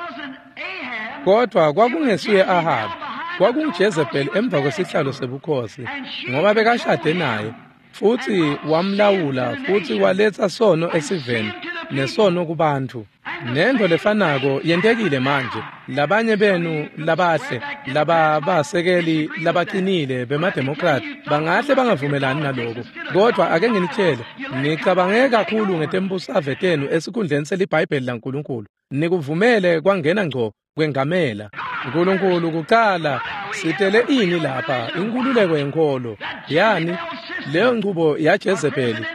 kodwa kwakungesuye Ahabi kwakunguJezebeli emva kwesihlalo sebukhosi ngoba bekashade naye futhi wamlawula futhi waletha sono esiveni nesono kubantu nento lefanako yentekile manje labanye benu labahle labasekeli labaqinile bemademokrat bangahle bangavumelani naloko kodwa ake nginitshele nicabange kakhulu ngetembusave tenu esikhundleni selibhayibheli laNkulunkulu nikuvumele kwangena ngco kwengamela uNkulunkulu kuqala sitele ini lapha inkululeko yenkolo yani leyo nqubo yaJezebeli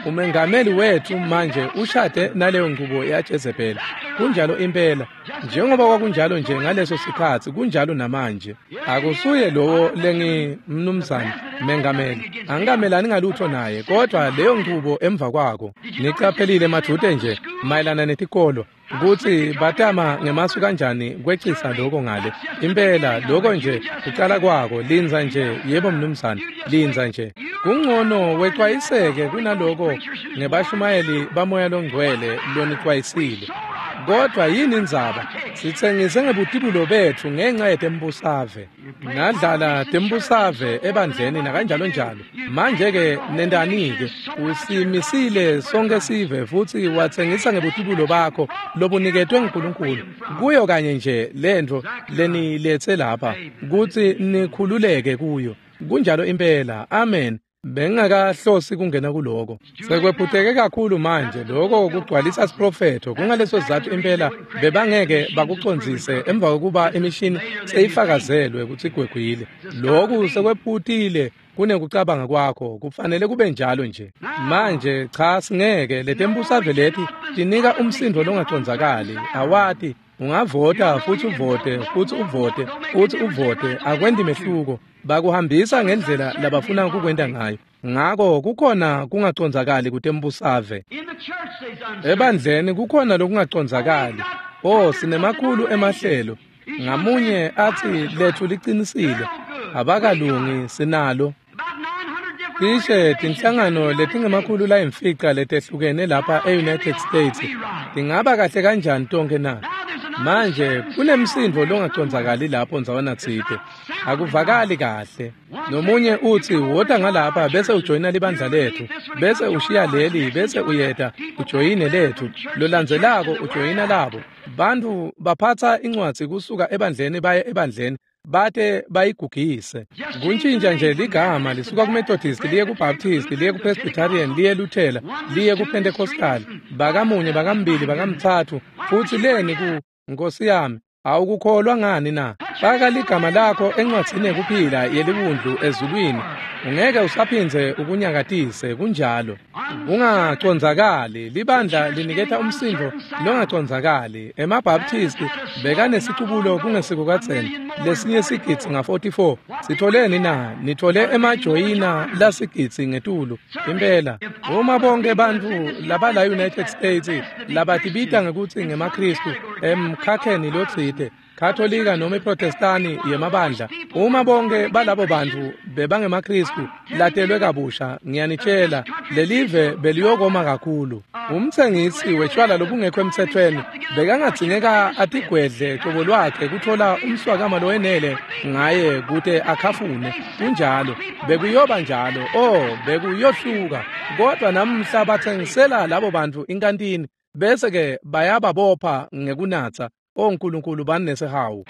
umengameli wethu manje ushade naleyo nkqubo yaJezebeli. Kunjalo impela, njengoba kwakunjalo nje ngaleso sikhathi, kunjalo namanje. Akusuye lowo lengimnumzana mengameli, angikamelani ngalutho naye, kodwa leyo nkqubo emva kwako. Niqaphelile majude nje mayelana netikolo ukuthi batama ngemasu kanjani kwecisa lokho ngale. Impela lokho nje uqala kwako, linza nje. Yebo mnumzana, linza nje. Kungcono wexwayiseke kunaloko ngebashumayeli bamoya longcwele lonixwayisile. Kodwa yini indzaba? Sithengise ngebutibulo bethu ngenxa yetembusave. Ngadlala tembusave ebandleni nakanjalo njalo. Manje-ke nendani-ke usimisile sonke sive futhi wathengisa ngebutibulo bakho lobuniketwe nguNkulunkulu. Kuyo kanye nje lento lenilethe lapha ukuthi nikhululeke kuyo. Kunjalo impela. Amen. Bengingakahlosi kungena kuloko. Sekwephuteke kakhulu manje lokho kugcwalisa siprofeto. Kungaleso sizathu impela bebangeke bakuconzise emva kokuba imishini seyifakazelwe ukuthi igwegwile. Lokhu sekwephutile kunekucabanga kwakho, kufanele kube njalo nje. Manje cha singeke letembusave lethi tinika umsindo longaconzakali. Awati ungavota futhi uvote futhi uvote futhi uvote, akwendi mehluko. Bakuhambisa ngendlela labafuna ukukwenda ngayo. Ngakho kukhona kungaconzakali kutembusave. Ebandleni kukhona lokungaconzakali. Sinemakhulu emahlelo. Ngamunye athi lethu liqinisile. Abakalungi sinalo. Kishe tinhlangano letingemakhulu la imfica letehlukene lapha e-United States. Tingaba kahle kanjani tonke na? Manje kunemsindo longaconzakali lapho nzawana tsite. Akuvakali kahle. Nomunye uthi wota ngalapha bese ujoyina libandla lethu, bese ushiya leli, bese uyeta ujoyine lethu, lolandzelako ujoyina labo. Bantu baphatha incwadi kusuka ebandleni baye ebandleni bate bayigugise. Kuntshintsha nje ligama lisuka kuMethodist liye kuBaptist liye kuPresbyterian liye Luthela liye kuPentecostal, bakamunye bakambili bakamthathu futhi leni ku Nkosi yami awukukholwa ngani na? Faka ligama lakho encwadini ekuphila yelibundlu ezulwini, ungeke usaphinze ukunyakatise. Kunjalo kungaconzakali. Libandla liniketha umsindo longaconzakali. EmaBaptist bekanesitubulo kungesikukadzeni lesinye sigitsi nga-44. Sitholeni na? Nithole emajoyina lasigitsi ngetulu. Impela uma bonke bantu labala United States labatibita ngekuthi ngemaKristu emkhakheni lotsite Katholika noma iProtestani yemabandla, uma bonke balabo bantu bebangemakristu latelwe kabusha, ngiyanitshela lelive beliyokoma kakhulu. Umthengisi wetshwala lobungekho emthethweni bekangadingeka atigwedle qobo lwakhe kuthola umswakama lowenele ngaye kude akhafune. Kunjalo bekuyoba njalo, bekuyohluka. Kodwa namhla bathengisela labo bantu inkantini bese ke bayababopha ngekunatha. ONkulunkulu banesihawu.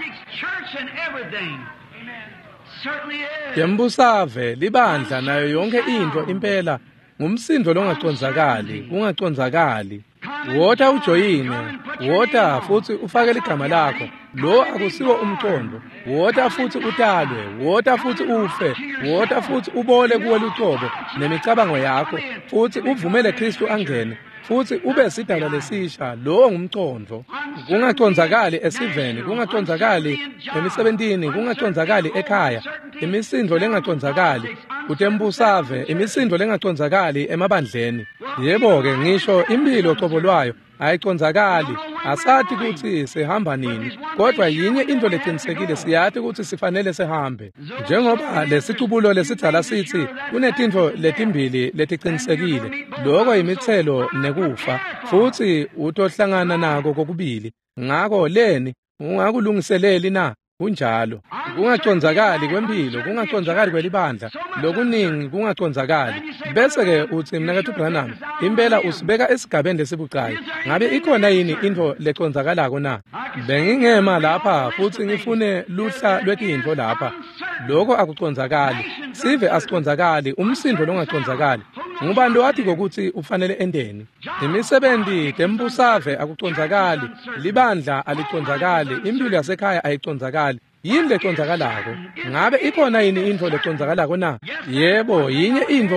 Tembusave libandla nayo yonke into impela ngumsindo longaconzakali, ungaconzakali. Wota ujoyine, wota futhi ufake ligama lakho. Lo akusiwo umqondo. Wota futhi utalwe, wota futhi ufe, wota futhi ubole kuwe lucobo nemicabango yakho, futhi uvumele Kristu angene. Futhi ube sidala lesisha, lo ngumcondo. Kungaconzakali esiveni, kungaconzakali emisebentini, kungaconzakali ekhaya. Imisindo lengaconzakali kutembusave, imisindo lengaconzakali emabandleni. Yebo ke ngisho impilo qobo lwayo ayiconzakali. Asathi ukuthi sihamba nini, kodwa yinye into leqinisekile, siyathi ukuthi sifanele sihambe. Njengoba lesitubulo lesidala sithi kunetinto letimbili letiqinisekile, lokho imithelo nekufa, futhi utohlangana nako kokubili. Ngakho leni ungakulungiseleli na? Kunjalo kungaconzakali kwempilo, kungaconzakali kwelibandla, lokuningi kungaconzakali. Bese ke uthi mina kethu Branham impela usibeka esigabeni lesibucayi. Ngabe ikhona yini into leconzakalako na? Bengingema lapha futhi ngifune luhla lwetinto lapha. Lokho akuconzakali, sive asiconzakali, umsindo longaconzakali. Ngubani wathi ukuthi ufanele endeni? Imisebenzi tembusave akuconzakali, libandla aliconzakali, impilo yasekhaya ayiconzakali. Yini leconzakalako? Ngabe ikhona yini into leconzakalako na? Yebo, yinye into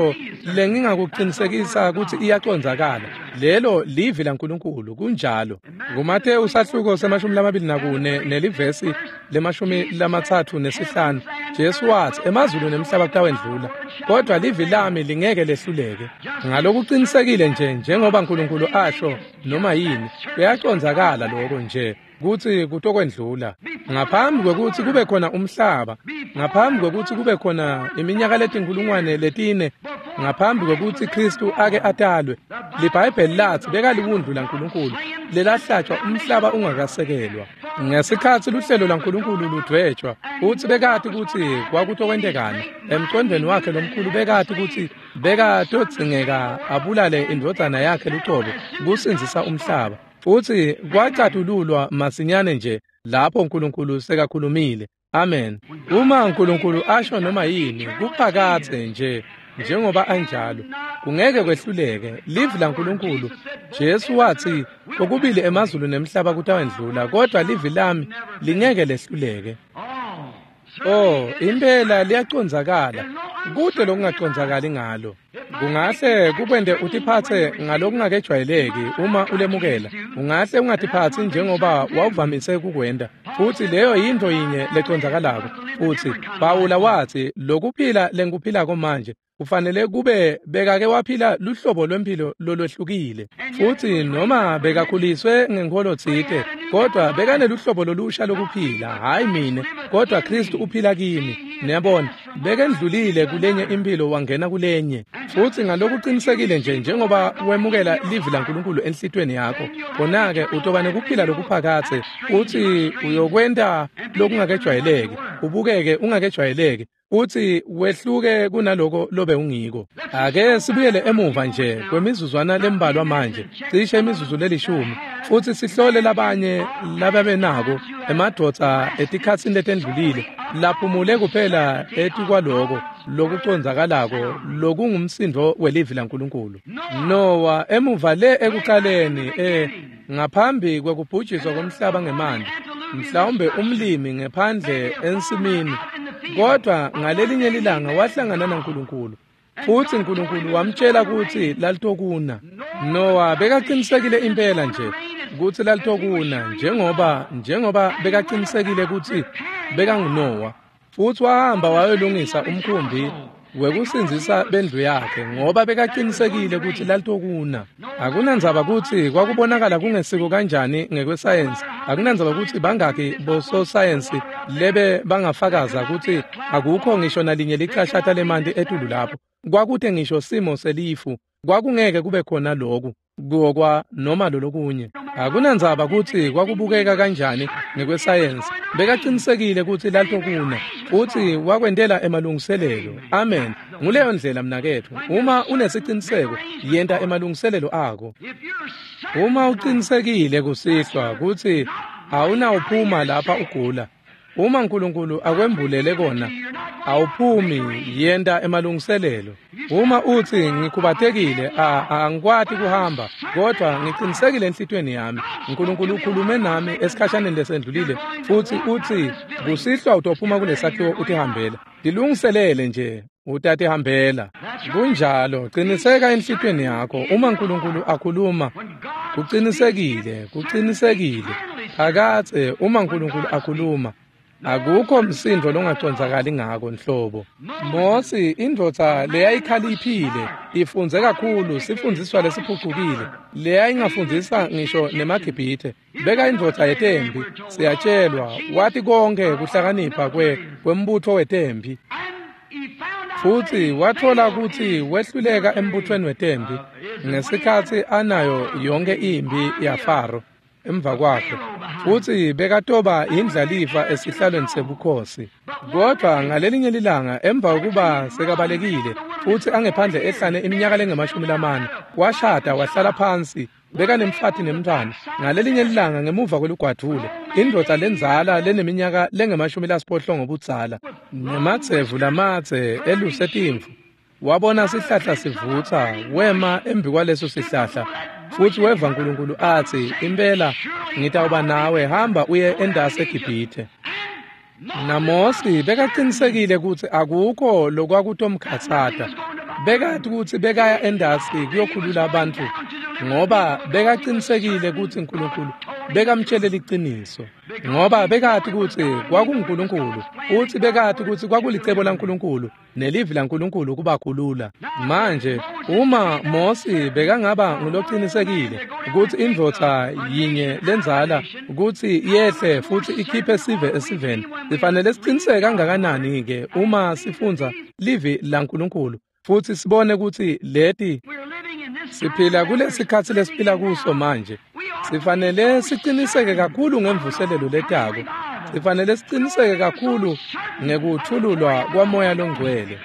lengingakuqinisekisa ukuthi iyacondzakala lelo livi laNkulunkulu kunjalo. kuMateyu usahluko semashumi lamabili nakune nelivesi lemashumi lamathathu nesihlanu Jesu wathi emazulu nemhlaba kutawendlula kodwa livi lami lingeke lehluleke. Ngalokuqinisekile nje njengoba uNkulunkulu asho noma yini kuyacondzakala lokho nje kuthi kutokwendlula ngaphambi kwekuthi kube khona umhlaba, ngaphambi kwekuthi kube khona iminyaka letinkulungwane letine, ngaphambi kwekuthi Kristu ake atalwe. LiBhayibheli lathi bekaliwundlula uNkulunkulu lelahlatshwa umhlaba ungakasekelwa. Ngesikhathi luhlelo laNkulunkulu ludwetshwa uthi bekade ukuthi kwakutokwendekana emcondweni wakhe lomkhulu, bekade ukuthi bekadodingeka abulale indodana yakhe luqobo kusinzisa umhlaba. Futhi kwacatululwa masinyane nje lapho uNkulunkulu sekakhulumile. Amen. Uma uNkulunkulu asho noma yini kuphakathe nje njengoba anjalo kungeke kwehluleke. Livi laNkulunkulu Jesu wathi kokubili emazulu nemhlaba kutawendlula kodwa livi lami lingeke lehluleke. Impela liyacondzakala kude lokungacondzakali ngalo. Kungahle kukwende utiphathe ngalokungakejwayeleki uma ulemukela. Ungahle ungatiphathi njengoba wawuvamise kukwenda. Futhi leyo yinto yinye lecondzakalako. Futhi Pawula wathi lokuphila lenkuphilako manje kufanele kube bekake waphila luhlobo lwempilo lolwehlukile. Futhi noma bekakhuliswe ngenkolo tsite kodwa bekane luhlobo lolusha lokuphila, hayi mina kodwa Kristu uphila kimi. Niyabona bekendlulile kulenye impilo wangena kulenye. Futhi ngalokuqinisekile nje njengoba wemukela livi laNkulunkulu enhlitweni yakho khona-ke utobane kuphila lokuphakathe uthi uyokwenda lokungakejwayeleki, ubukeke ungakejwayeleki uthi wehluke kunaloko lobe ungiko. Ake sibuyele emuva nje kwemizuzwana lembalwa manje cishe imizuzu leli10 futhi sihlole labanye lababenako emadoda etikhatsini letendlulile laphumule kuphela etikwaloko lokuconzakalako lokungumsindo welivi laNkulunkulu. Nowa emuva le ekuqaleni ngaphambi kwekubhujiswa komhlaba ngemandi, mhlawumbe umlimi ngephandle ensimini, kodwa ngalelinye ilanga wahlangana naNkulunkulu. Futhi uNkulunkulu wamtshela ukuthi lalitokuna. Nowa bekaqinisekile impela nje ukuthi lalitokuna njengoba bekaqinisekile ukuthi bekanguNowa. Futhi wahamba wayolungisa umkhumbi wekusinzisa bendlu yakhe ngoba bekaqinisekile ukuthi lalitokuna. Akunandzaba ukuthi kwakubonakala kungesiko kanjani ngekwesayensi, akunandzaba ukuthi bangaki bososayensi lebe bangafakaza ukuthi akukho ngisho nalinye licashata lemanti etulu lapho. Kwakuthe ngisho simo selifu kwakungeke kube khona lokhu kuwokwa noma lolokunye. Akunandzaba ukuthi kwakubukeka kanjani ngekwesayensi, bekaqinisekile ukuthi lalitokuna futhi wakwendela emalungiselelo. Amen. Nguleyo ndlela mnakethu, uma unesiqiniseko yenta emalungiselelo akho. Uma uqinisekile kusihlwa ukuthi awunawuphuma lapha ugula, uma uNkulunkulu akwembulele kona awuphumi, yenda emalungiselelo. Uma uthi ngikhubatekile angikwati kuhamba kodwa ngiqinisekile enhlitweni yami uNkulunkulu ukhulume nami esikhashaneni lesendlulile futhi uthi kusihlwa utophuma kulesakhiwo uthi hambela, dilungiselele nje utati hambela. Kunjalo qiniseka enhlitweni yakho uma uNkulunkulu akhuluma kuqinisekile phakathe. Uma uNkulunkulu akhuluma akukho msindo longacondzakali ngako nhlobo. Mose indoda leyayikhaliphile ifunze kakhulu, sifundziswa lesiphucukile leyayingafundisa ngisho nemaGibhithe. Beka indoda yetembi siyatshelwa wathi konke kuhlakanipha kwembutho wetembi. Futhi wathola ukuthi wehluleka embuthweni wetembi ngesikhathi anayo yonke impi yaFaro emva kwakhe. Futhi bekatoba indlalifa esihlalweni sebukhosi. Kodwa ngalelinye ilanga emva kokuba sekabalekile futhi angephandle ehlane iminyaka lenge40 washada wahlala phansi bekanemfati nemntwana. Ngalelinye ilanga ngemuva kwelugwadule indoda lenzala leneminyaka lenge80 ngobudzala nematsevu lamatse elusetimvu wabona sihlahla sivutha, wema embi kwaleso sihlahla futhi weva uNkulunkulu athi impela ngitawuba nawe, hamba uye endase eGibhithe. naMose bekaqinisekile ukuthi akukho lokwakutomkhatsata bekathi ukuthi bekaya endasi kuyokhulula abantu ngoba bekaqinisekile ukuthi uNkulunkulu bekamtshelela iqiniso ngoba bekathi ukuthi kwakuNkulunkulu uthi bekathi ukuthi kwakulicebo laNkulunkulu nelivi laNkulunkulu kubakhulula manje uma Mose bekangaba nguloqinisekile ukuthi indvodza yinye lenzala ukuthi yehle futhi ikhiphe isive esiveni sifanele siqiniseke kangakanani ke uma sifunza livi laNkulunkulu futhi sibone ukuthi leti siphila kulesikhathi lesiphila kuso manje sifanele siqiniseke kakhulu ngemvuselelo letako sifanele siqiniseke kakhulu ngekuthululwa kwamoya longcwele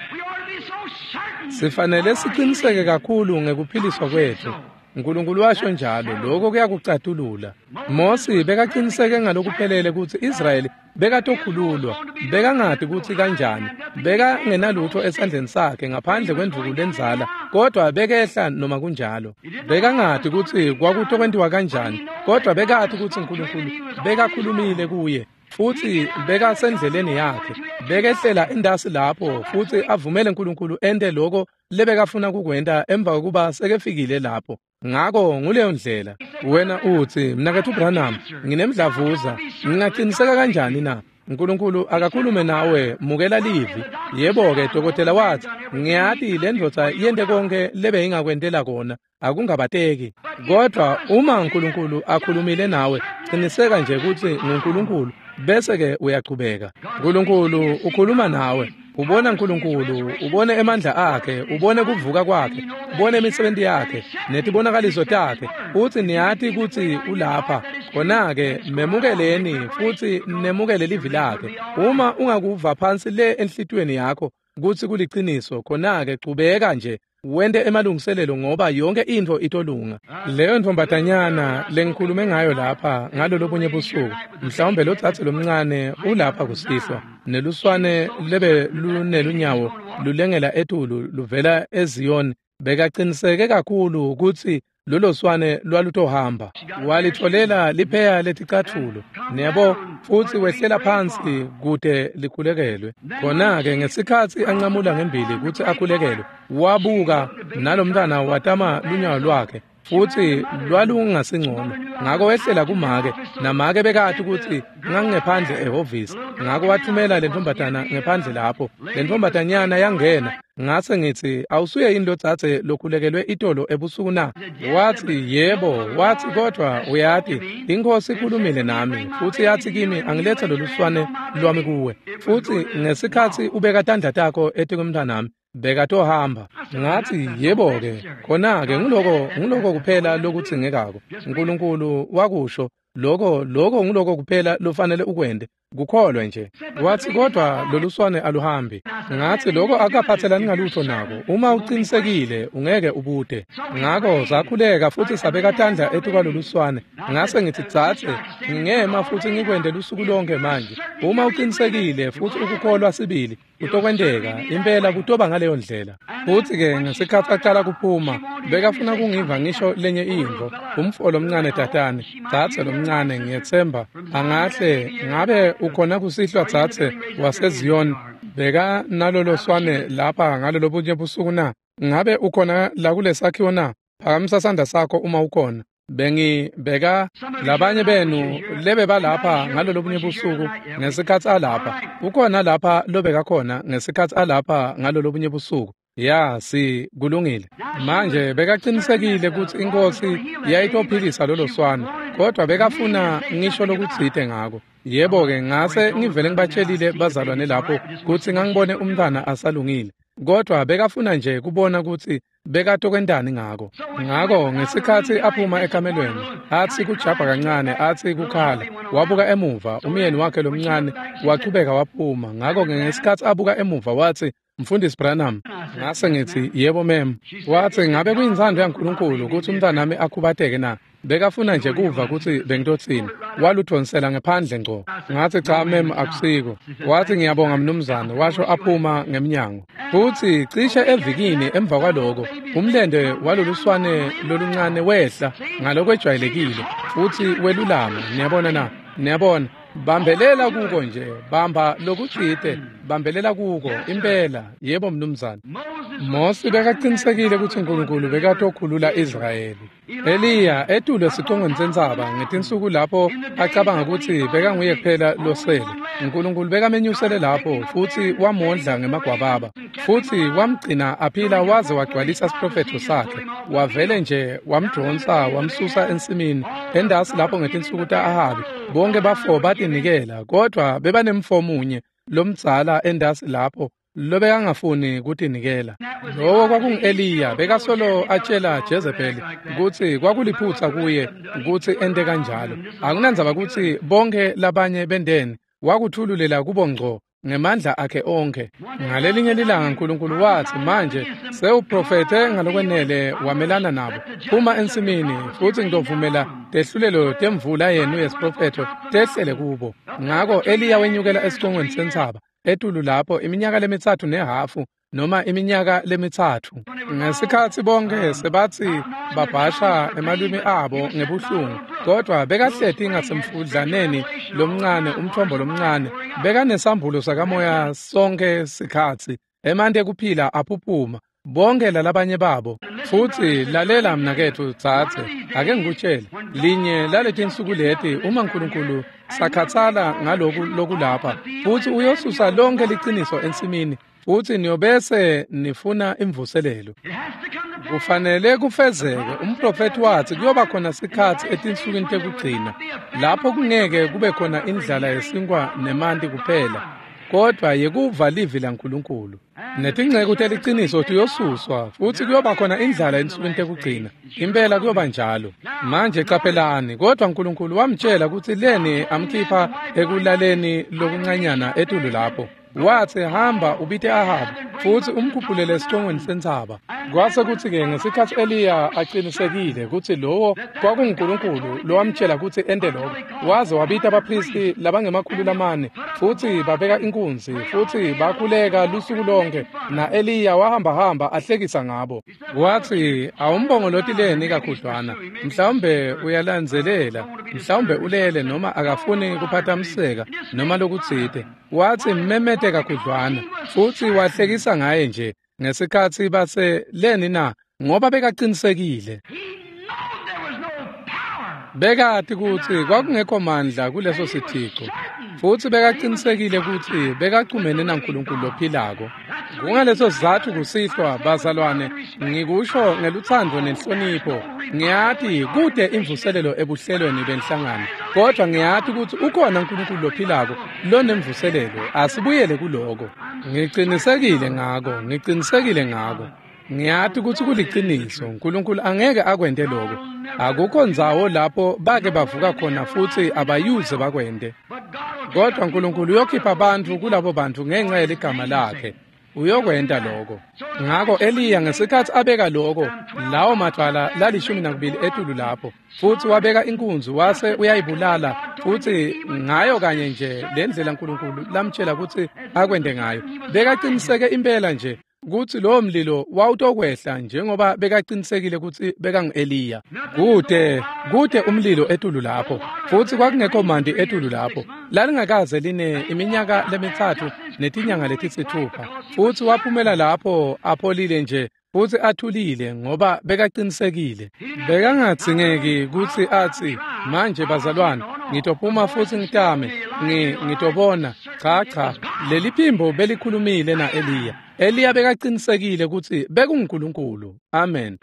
sifanele siqiniseke kakhulu ngekuphiliswa kwethu uNkulunkulu washo njalo lokho kuyakucatulula Mose bekaqiniseke ngalokuphelele ukuthi Israyeli bekatokhululwa bekangathi ukuthi kanjani bekangenalutho esandleni sakhe ngaphandle kwendvuku lenzala kodwa bekehla noma kunjalo bekangathi ukuthi kwakutokwenziwa kanjani kodwa bekathi ukuthi uNkulunkulu bekakhulumile kuye futhi bekasendleleni yakhe bekehlela indasi lapho futhi avumele uNkulunkulu ende lokho lebekafuna kukwenda emva kokuba sekefikile lapho ngakho nguleyo ndlela wena uthi mina kethu Branham nginemdlavuza ngingaqiniseka kanjani na uNkulunkulu akakhulume nawe mukela livi yebo ke dokotela wathi ngiyathi le ndvodza yende konke lebe ingakwendela kona akungabateki kodwa uma uNkulunkulu akhulumile nawe qiniseka nje ukuthi nguNkulunkulu bese ke uyaqhubeka uNkulunkulu ukhuluma nawe ubona uNkulunkulu ubone emandla akhe ubone kuvuka kwakhe ubone imisebenzi yakhe netibonakaliso takhe uthi niyathi ukuthi ulapha khona ke memukeleni futhi nemukele livi lakhe uma ungakuva phansi le enhlitweni yakho ukuthi kuliqiniso khona ke qhubeka nje wende emalungiselelo ngoba yonke into itolunga leyo ntombatanyana lengikhulume ngayo lapha ngalo lobunye busuku mhlawumbe lotsathe lomncane ulapha kusihlwa neluswane lebe lunelunyawo lulengela etulu luvela eZiyoni bekaqiniseke kakhulu ukuthi lolo swane lwalutohamba walitholela lipheya leticathulo niyabo futhi wehlela phansi kude likhulekelwe khona-ke ngesikhathi anqamula ngembili ukuthi akhulekelwe wabuka nalomntwana watama lunyawo lwakhe futhi lwalungasingcono ngako wehlela kumake namake bekathi ukuthi ngangephandle ehhovisi ngako wathumela le ntombatana ngephandle lapho le ntombatanyana yangena ngase ngithi awusuye yini lotsathe lokhulekelwe itolo ebusuku na wathi yebo wathi kodwa uyathi inkosi ikhulumile nami futhi yathi kimi angilethe loluswane lwami kuwe futhi ngesikhathi ubeka tandla takho ethi kumntanami bekatohamba ngathi yebo ke khona ke ngiloko kuphela lokuthi ngekako uNkulunkulu wakusho lokho ngiloko kuphela lofanele ukwende kukholwe nje wathi kodwa loluswane aluhambi ngathi lokho akaphathelani ngalutho nako uma uqinisekile ungeke ubude ngako zakhuleka futhi sabeka tandla etuka loluswane ngase ngithi tsathe ngingema futhi ngikwende lusuku lonke manje uma uqinisekile futhi ukukholwa sibili kutokwendeka impela kutoba ngaleyo ndlela futhi ke ngesikhathi aqala kuphuma bekafuna kungiva ngisho lenye imvo umfolo omncane tatane tsathe lomncane ngiyethemba angahle ngabe ukhona kusihlwa tsathe waseZiyoni beka nalolo swane lapha ngalolo bunye busuku na ngabe ukhona la kulesakhiwo na phakamisa sandla sakho uma ukhona bengibeka labanye benu lebe balapha ngalolo bunye busuku ngesikhathi alapha ukhona lapha lobeka khona ngesikhathi alapha ngalolo bunye busuku ya kulungile manje bekaqinisekile ukuthi inkosi yayitophilisa lolo swane kodwa bekafuna ngisho lokutsite ngako yebo ke ngase ngivele ngibatshelile bazalwane lapho ukuthi ngangibone umntwana asalungile kodwa bekafuna nje kubona ukuthi bekatokwendani ngako ngesikhathi aphuma ekamelweni athi kujabha kancane athi kukhala wabuka emuva umyeni wakhe lomncane waqhubeka waphuma ngako ngesikhathi abuka emuva wathi mfundisi Branham ngase ngithi yebo mem wathi ngabe kuyinzando yaNkulunkulu ukuthi umntanami akhubateke na bekafuna nje kuva ukuthi bengitothini waluthonsela ngephandle ngco ngathi cha mem akusiko wathi ngiyabonga mnumzane washo aphuma ngeminyango futhi cishe evikini emva kwaloko umlende waloluswane loluncane wehla ngalokwejwayelekile futhi welulama niyabona bambelela kuko nje bamba lokutsite bambelela kuko impela yebo mnumzane Mose bekaqinisekile ukuthi uNkulunkulu bekatokhulula Israyeli. Eliya etule esiqongweni sentsaba ngetinsuku lapho acabanga ukuthi bekanguye kuphela losele. uNkulunkulu bekamenyusele lapho futhi wamondla ngemagwababa futhi wamgcina aphila waze wagcwalisa isiprofetho sakhe. Wavele nje wamdonsa wamsusa ensimini endasi lapho ngetinsuku ta-Ahabi. Bonke bafo batinikela kodwa bebanemfo munye lomdzala endasi lapho lobekangafuni ukutinikela. Lowo kwakungu-Eliya bekasolo atshela Jezebeli ukuthi kwakuliphutha kuye ukuthi ente kanjalo. Akunandzaba ukuthi bonke labanye bendeni wakuthululela kubo ngqo ngemandla akhe onke. Ngalelinye ilanga uNkulunkulu wathi manje sewuprofethe ngalokwenele wamelana nabo. Phuma ensimini futhi ngizovumela tehlulelo temvula yenu yesiprofetho tehlele kubo. Ngakho Eliya wenyukela esiqongweni sentsaba etulu lapho iminyaka lemithathu nehafu noma iminyaka lemithathu. Ngesikhathi bonke sebathi babhasha emalwimi abo ngebuhlungu kodwa bekahleti ngasemfudlaneni lomncane umthombo lomncane bekanesambulo sakamoya sonke sikhathi emande kuphila aphuphuma bonke lalabanye babo. Futhi lalela mnakethu Tsatse ake ngikutshele linye laletinsuku leti uma uNkulunkulu sakhatsala ngaloku lokulapha futhi uyosusa lonke liqiniso ensimini futhi niyobese nifuna imvuselelo. Kufanele kufezeke umprofeti wathi kuyoba khona sikhathi etinsukwini tekugcina lapho kungeke kube khona indlala yesinkwa nemanti kuphela kodwa yekuva livi laNkulunkulu. Netingceko teliqiniso tuyosuswa futhi kuyoba khona indlala ensukwini tekugcina. Impela kuyoba njalo. Manje qaphelani kodwa uNkulunkulu wamtshela ukuthi leni amkhipha ekulaleni lokuncanyana etulu lapho. Wathi hamba ubite Ahabi futhi umkhuphulele esiqongweni sentsaba. Kwase kuthi-ke ngesikhathi Eliya aqinisekile ukuthi lowo kwakunguNkulunkulu lowamtshela ukuthi ente lokho waze wabita abaphristi labangemakhulu lamane futhi babeka inkunzi futhi bakhuleka lusuku lonke na Eliya wahamba ahlekisa ngabo. Wathi awumbongolotileni kakhudlwana mhlawumbe uyalanzelela mhlawumbe ulele noma akafuni kuphathamseka noma lokutsite. Wathi mmemete kakhudlwana futhi wahlekisa ngaye nje ngesikhathi base leni na ngoba bekaqinisekile. Bekati ukuthi kwakungekho mandla kuleso sithixo futhi bekaqinisekile ukuthi bekaqhumene naNkulunkulu ophilako. Kungaleso sizathu kusihlwa bazalwane ngikusho ngeluthando nenhlonipho ngiyathi kude imvuselelo ebuhlelweni benhlangano kodwa ngiyathi ukuthi ukhona uNkulunkulu ophilako lonemvuselelo asibuyele kuloko. Ngicinisekile ngako ngiyathi ukuthi kuliqiniso uNkulunkulu angeke akwente lokho. Akukho ndzawo lapho bake bavuka khona futhi abayuze bakwente kodwa uNkulunkulu uyokhipha abantu kulabo bantu ngenxa yeligama lakhe uyokwenta lokho. Ngakho Eliya ngesikhathi abeka lokho lawo madwala la12 etulu lapho futhi wabeka inkunzi wase uyayibulala futhi ngayo kanye nje lendlela uNkulunkulu lamtshela ukuthi akwende ngayo. Bekaqiniseke impela nje kuthi lowo mlilo wawutokwehla njengoba bekaqinisekile ukuthi bekangu-Eliya. Kude umlilo etulu lapho futhi kwakungekho mandi etulu lapho lalingakaze line iminyaka lemithathu netinyanga letisithupha futhi waphumela lapho apholile nje futhi athulile ngoba bekaqinisekile. Bekangathingeki ukuthi athi manje bazalwane ngitophuma futhi ngitame ngitobona cha leli phimbo belikhulumile na Eliya. Eliya bekaqinisekile ukuthi bekunguNkulunkulu. Amen.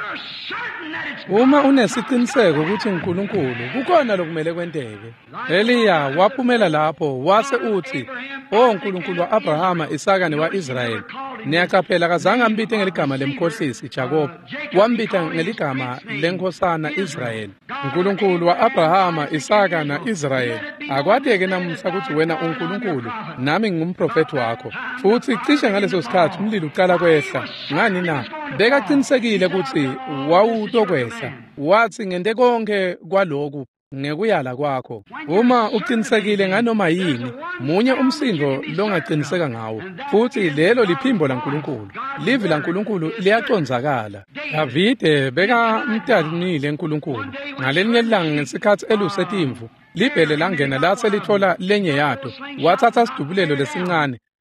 Uma unesiqiniseko ukuthi uNkulunkulu kukhona lokumele kwenteke. Eliya waphumela lapho wase uthi uNkulunkulu wa-Abrahama, Isaka newa-Israyeli. Niyaqaphela kazange ambite ngeligama lemkhohlisi Jacob wambita ngeligama lenkosana Israyeli. uNkulunkulu wa-Abrahama, Isaka na-Israyeli akwateke namuhla ukuthi wena uNkulunkulu nami ngingumprofeti wakho. Futhi cishe ngaleso sikhathi umlilo uqala kwehla. Ngani na? Bekaqinisekile ukuthi wawutokwehla. Wathi ngente konke kwaloku ngekuyala kwakho. Uma uqinisekile nganoma yini munye umsindo longaqiniseka ngawo futhi lelo liphimbo laNkulunkulu. Livi laNkulunkulu liyaconzakala. Davide bekamtanile uNkulunkulu. Ngalelinye ilanga ngesikhathi elusetimvu libhele langena lase lithola lenye yato wathatha isidubulelo lesincane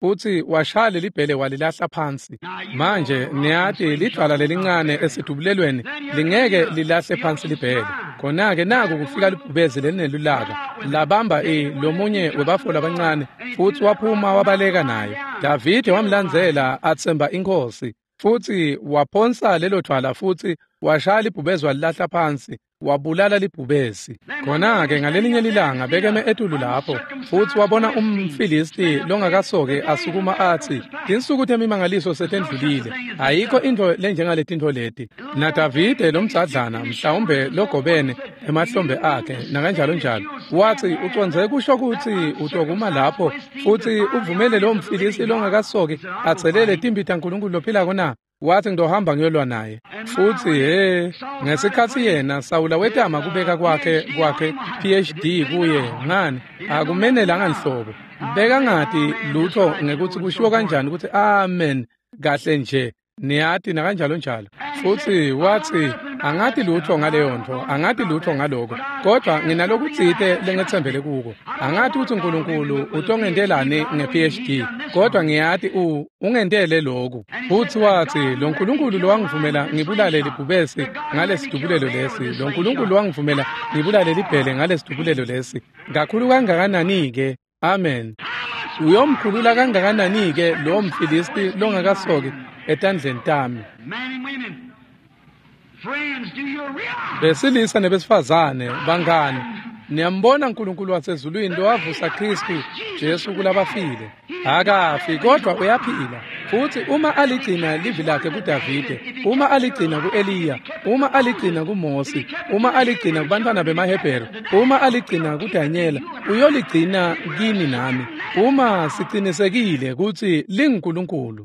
futhi washaya leli bhele walilahla phansi. Manje niyathi lidwala lelincane esidubulelweni lingeke lilahle phansi libhele. Khona-ke naku kufika libhubezi lelinelulaka labamba lomunye webafula abancane futhi waphuma wabaleka naye. Davide wamlandzela athemba inkosi futhi waphonsa lelo thwala futhi washaya libhubezi walilahla phansi wabulala libhubezi. Khona-ke ngalelinye ilanga bekeme etulu lapho futhi wabona umfilisti longakasoke asukuma athi, "Insuku temimangaliso setendlulile, ayikho into lenjengaleti into leti." Na Davide lomdzadlana mhlawumbe logobene emahlombe akhe nakanjalo njalo wathi, "Uconze kusho ukuthi utokuma lapho futhi uvumele lo mfilisti longakasoke acelele timbita nkulunkulu lophilako na?" Wathi ngizohamba ngiyolwa naye futhi ngesikhathi yena Sawula wetama kubeka kwakhe PhD kuye ngani akumenelanga nhlobo beka ngathi lutho ngekuthi kushiwo kanjani ukuthi amen kahle nje niyathi nakanjalo njalo futhi wathi angathi lutho ngaleyo nto angathi lutho ngaloko kodwa nginalokutsite lengethembele kuko angathi uthi uNkulunkulu utongendelane ngePhD kodwa ngiyathi ungendele lokho futhi wathi lo nkulunkulu lo wangivumela ngibulale libhubesi ngalesidubulelo lesi lo nkulunkulu wangivumela ngibulale libhele ngalesidubulelo lesi kakhulu kangakanani ke amen uyomkhulula kangakanani ke lo mfilisti longakasoki etandleni tami besilisa nebesifazane bangani niyambona uNkulunkulu wasezulwini lo wavusa Kristu Jesu kulabafile akafi kodwa uyaphila futhi uma aligcina livi lakhe kuDavide uma aligcina kuEliya uma aligcina kuMosi uma aligcina kubantwana bemaHebheru uma aligcina kuDaniela uyoligcina kini nami uma siqinisekile ukuthi linguNkulunkulu.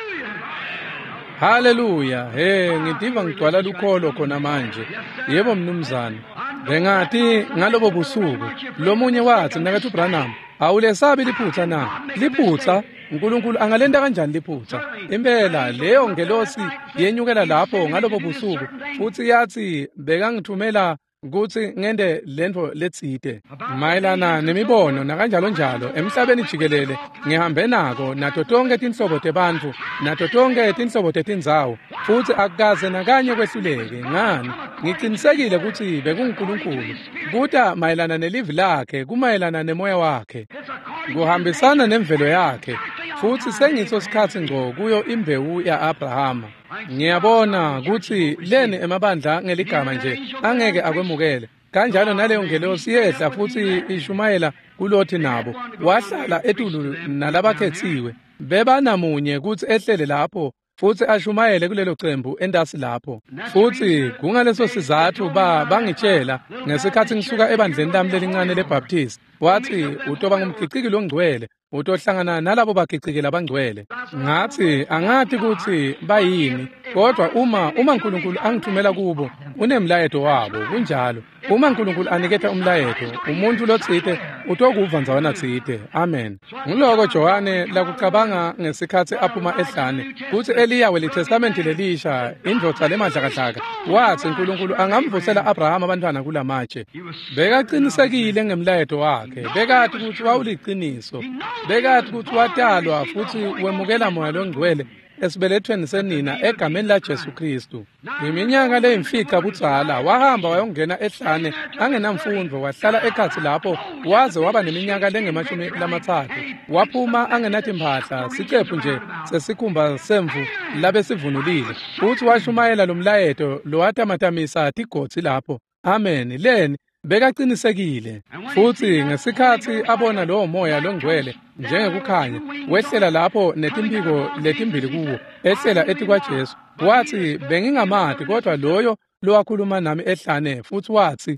Haleluya. Ngidiva ngigcwala lukholo khona manje. Yebo mnumzane. Bengathi ngalobo busuku lomunye wathi mnakethu Branham awulesabi liphutha na. Liphutha uNkulunkulu angalenda kanjani liphutha. Impela leyo ngelosi yenyukela lapho ngalobo busuku futhi yathi bekangithumela ukuthi ngende lento letsite mayelana nemibono nakanjalo njalo emhlabeni jikelele ngihambe nako nato tonke tinhlobo tebantu nato tonke tinhlobo tetindzawo futhi akukaze nakanye kwehluleke ngani ngiqinisekile ukuthi bekunguNkulunkulu kuta mayelana nelivi lakhe kumayelana nemoya wakhe kuhambisana nemvelo yakhe futhi sengitho sikhathi ngqo kuyo imbewu yaAbrahama. Ngiyabona ukuthi lene emabandla ngeligama nje angeke akwemukele kanjalo naleyo ngelosi yehla futhi ishumayela kulothi nabo wahlala etulu nalabakhethiwe bebanamunye ukuthi ehlele lapho futhi ashumayele kulelo cembu endasi lapho futhi kungaleso sizathu bangitshela ngesikhathi ngisuka ebandleni lami lelincane leBaptist wathi utoba ngumgicikile ongcwele utohlangana nalabo bagicikile abangcwele ngathi angathi ukuthi bayini kodwa uma uNkulunkulu angithumela kubo unemlayeto wabo kunjalo uma uNkulunkulu aniketha umlayeto umuntu lotsite utokuva nzawana tsite amen. Ngiloko Johane lakucabanga ngesikhathi aphuma ehlane kuthi Eliya weLitestamenti lelisha indvodza lemadlakahlaka wathi uNkulunkulu angamvusela Abrahama abantwana kulamatshe bekaqinisekile ngemlayeto wakhe bekathi ukuthi wawuliqiniso bekathi ukuthi watalwa futhi wemukela moya longcwele esibelethweni senina egameni la Jesu Kristu. Iminyaka leyimfica budzala wahamba wayongena ehlane angenamfundo wahlala ekhathi lapho waze waba neminyaka lengemashumi lamathathu waphuma angenathi impahla sicephu nje sesikhumba semvu labe sivunulile futhi washumayela lomlayeto lo watamatamisa tigotsi lapho amen leni bekaqinisekile futhi ngesikhathi abona lowo moya longcwele njengekukhanya wehlela lapho netimpiko letimbili kuwo ehlela ethi kwaJesu wathi bengingamathi kodwa loyo lowakhuluma nami ehlane futhi wathi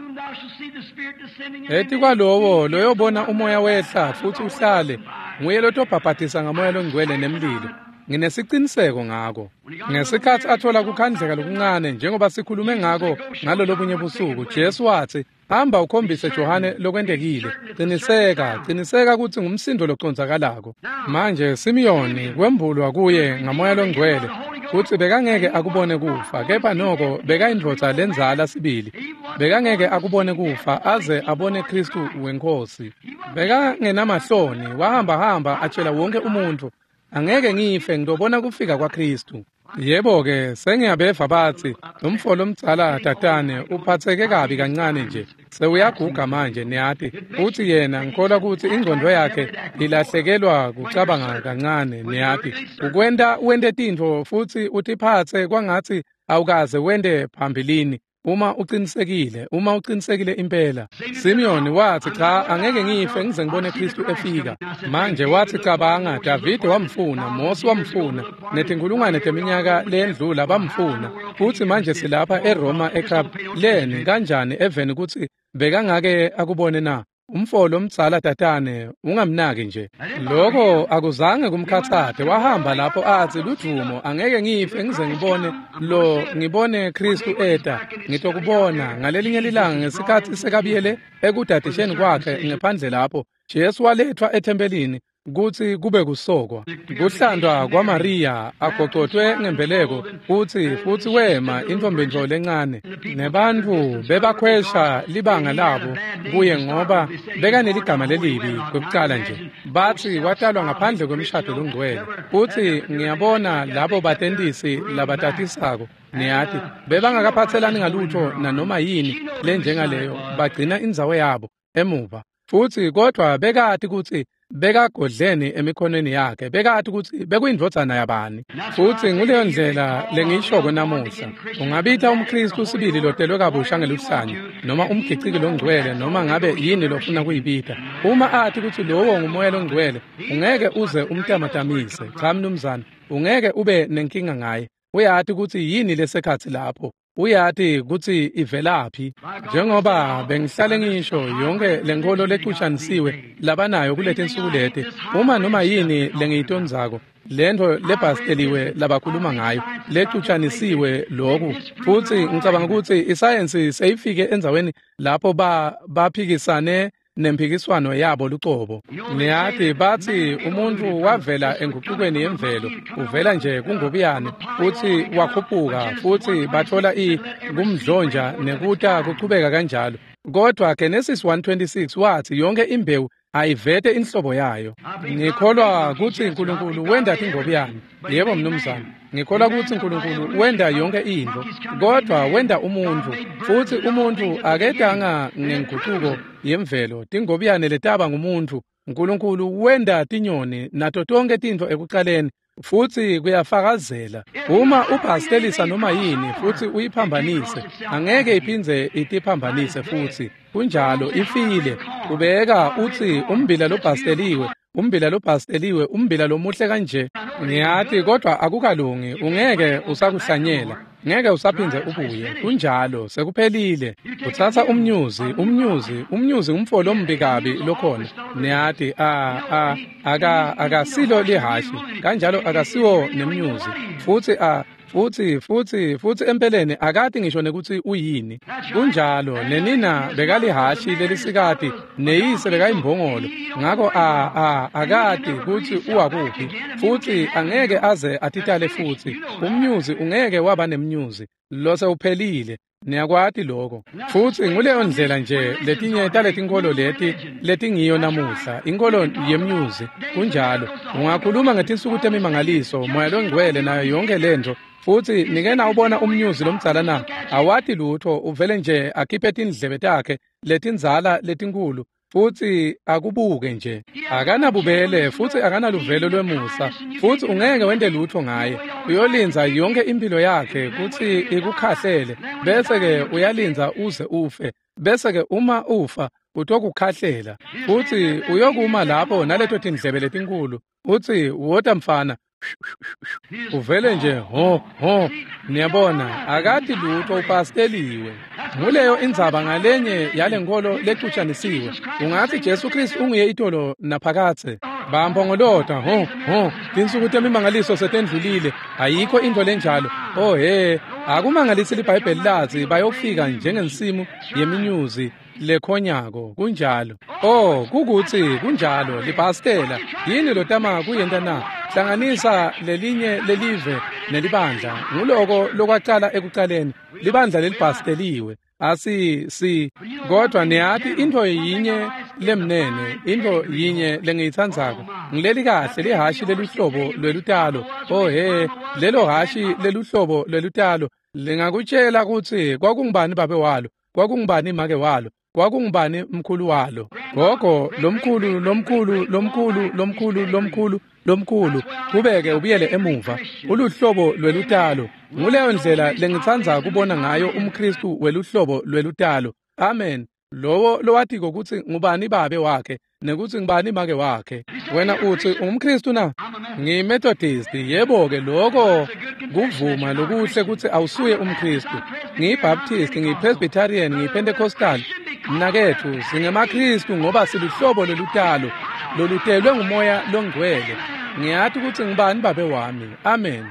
ethi kwalowo loyobona umoya wehla futhi uhlale nguye lotobhabhatisa ngamoya longcwele nemlilo nginesiqiniseko ngako ngesikhathi athola kukhandleka lokuncane njengoba sikhulume ngako ngalolo bunye busuku Jesu wathi hamba ukhombise Johane lokwendekile qiniseka ukuthi ngumsindo loconzakalako manje Simeoni kwembulwa kuye ngamoya longcwele futhi bekangeke akubone kufa, kepha noko bekayindvodza lenzala sibili. Bekangeke akubone kufa aze abone Kristu wenkosi. Bekangenamahloni, wahamba atshela wonke umuntu, angeke ngife ngizobona kufika kwaKristu. Yebo-ke sengiyabeva bathi umfolo omdala tatane uphatheke kabi kancane nje, sewuyaguga manje niyati, uthi yena ngikholwa ukuthi ingqondo yakhe ilahlekelwa kucabanga kancane niyati, wente tintfo futhi utiphathe kwangathi awukaze wende phambilini. Uma uqinisekile impela. Simeon wathi cha, angeke ngife ngize ngibone Kristu efika. Manje wathi cabanga, Davide wamfuna, Mose wamfuna, netinkulungwane teminyaka lendlula bamfuna. Futhi manje silapha eRoma eKapleni kanjani eveni ukuthi bekangake akubone na. Umfolo omdala tatane ungamnaki nje. Lokho akuzange kumkhathate, wahamba lapho athi ludumo angeke ngife ngize ngibone Kristu eta. Ngitokubona ngalelinye ilanga ngesikhathi sekabiyele ekudadisheni kwakhe ngephandle lapho. Jesu walethwa ethempelini kuthi kube kusokwa. Kuhlandwa kwaMaria agocotwe ngembeleko futhi wema intombendlo lencane. Nebantfu bebakhwesha libanga labo kuye ngoba bekaneligama lelibi kwekucala nje. Bathi watalwa ngaphandle kwemishado longcwele. Futhi ngiyabona labo batentisi labatatisako niyati bebangakaphathelani ngalutho nanoma yini lenjengaleyo, bagcina indzawo yabo emuva. Futhi kodwa bekati ukuthi bekagodleni emikhonweni yakhe, bekati ukuthi bekuyindvodzana yabani. Futhi nguleyo ndlela lengiyishoko namuhla, ungabitha umKristu sibili lotelwe kabusha ngeluhlanya, noma umgiciki longcwele, noma ngabe yini lofuna kuyibitha. Uma athi ukuthi lowo ngumoya longcwele, ungeke uze umtamatamise. Cha mnumzana, ungeke ube nenkinga ngaye. Uyathi ukuthi yini lesekhathi lapho, uyathi ukuthi ivelaphi. Njengoba bengihlale ngisho yonke lenkolo lecushanisiwe labanayo kuleti nsuku leti, uma noma yini lengiyitondzako, lento lebhasteliwe labakhuluma ngayo lecushanisiwe lokhu. Futhi ngicabanga ukuthi isayensi seyifike enzaweni lapho baphikisane nempikiswano yabo luqobo. Niyathi bathi umuntu wavela enguqukweni yemvelo, uvela nje kungobiyane, futhi wakhuphuka, futhi bathola kumdlonja nekuta kuqhubeka kanjalo. Kodwa Genesis 1:26 wathi yonke imbewu ayivete inhlobo yayo. Ngikholwa ukuthi uNkulunkulu wenda ingobiyane. Yebo mnumzana, ngikholwa ukuthi uNkulunkulu wenda yonke into, kodwa wenda umuntu, futhi umuntu akedanga ngenguquko yemvelo. Tingobiyane letaba ngumuntu. uNkulunkulu wenda tinyoni nato tonke tintfo ekuqaleni, futhi kuyafakazela. Uma ubhastelisa noma yini futhi uyiphambanise, angeke iphindze itiphambanise futhi. Kunjalo ifile, ubeka uthi umbila lobhasteliwe, umbila lomuhle kanje. Ngiyathi kodwa akukalungi, ungeke usakuhlanyela, ngeke usaphindze ubuye. Kunjalo sekuphelile. Uthatha umnyuzi umfolo ombi kabi lokhona. Niyathi akasilo lihashi, kanjalo akasiwo nemnyuzi. Futhi empeleni akati ngisho nekuthi uyini. Kunjalo nenina bekalihashi lelisikati, neyise bekayimbongolo. Ngakho akati kuthi uwakuphi, futhi angeke aze atitale futhi. Umnyuzi ungeke waba nemnyuzi, lose uphelile. Niyakwati lokho. Futhi nguleyo ndlela nje letinye taletinkolo letingiyo namuhla, inkolo yemnyuzi. Kunjalo ungakhuluma ngetinsuku temimangaliso, moya longcwele nayo yonke lento. Futhi nikena ubona umnyuzi lomdzala na, awati lutho, uvele nje akhiphe tindlebe takhe letindzala letinkulu, futhi akubuke nje. Akanabubele futhi akanaluvelo lwemusa, futhi ungeke wende lutho ngaye. Uyolinza yonke impilo yakhe kuthi ikukhahlele, bese-ke uyalinza uze ufe, bese-ke uma ufa utokukhahlela. Futhi uyokuma lapho naleto tindlebe letinkulu, uthi wota mfana, uvele nje ho. Niyabona akati lutho upasteliwe. Nguleyo indzaba ngalenye yale nkolo lecutshanisiwe. Ungathi Jesu Kristu unguye itolo naphakathe. Bambongolota ho. Tinsuku temimangaliso setendlulile, ayikho into lenjalo. Akumangalisi liBhayibheli lathi bayofika njengensimu yeminyuzi lekhonyako. Kunjalo kukuthi kunjalo libhastela yini lotama kuyenta na. hlanganisa lelinye lelive nelibandla nguloko lokwaqala ekuqaleni libandla lelibhasteliwe kodwa niyathi into yinye lemnene into yinye lengiyithandzako ngileli kahle lihashi leluhlobo lwelutalo lelo hashi leluhlobo lwelutalo lingakutshela ukuthi kwakungubani babe walo kwakungubani make walo kwakungubani mkhulu walo gogo lomkhulu kubeke ubuyele emuva uluhlobo lwelutalo nguleyo ndlela lengithandza kubona ngayo umKristu weluhlobo lwelutalo amen lowathi ukuthi ngubani babe wakhe nekuthi ngubani make wakhe wena uthi umKristu na ngiyimethodist yebo-ke lokho kuvuma lokuhle ukuthi awusuye umKristu ngiyibaptist ngiyipresbyterian ngiyipentecostal mnakethu singemakristu ngoba siluhlobo lolutalo lolutelwe ngumoya longcwele ngiyathi ukuthi ngibani babe wami amen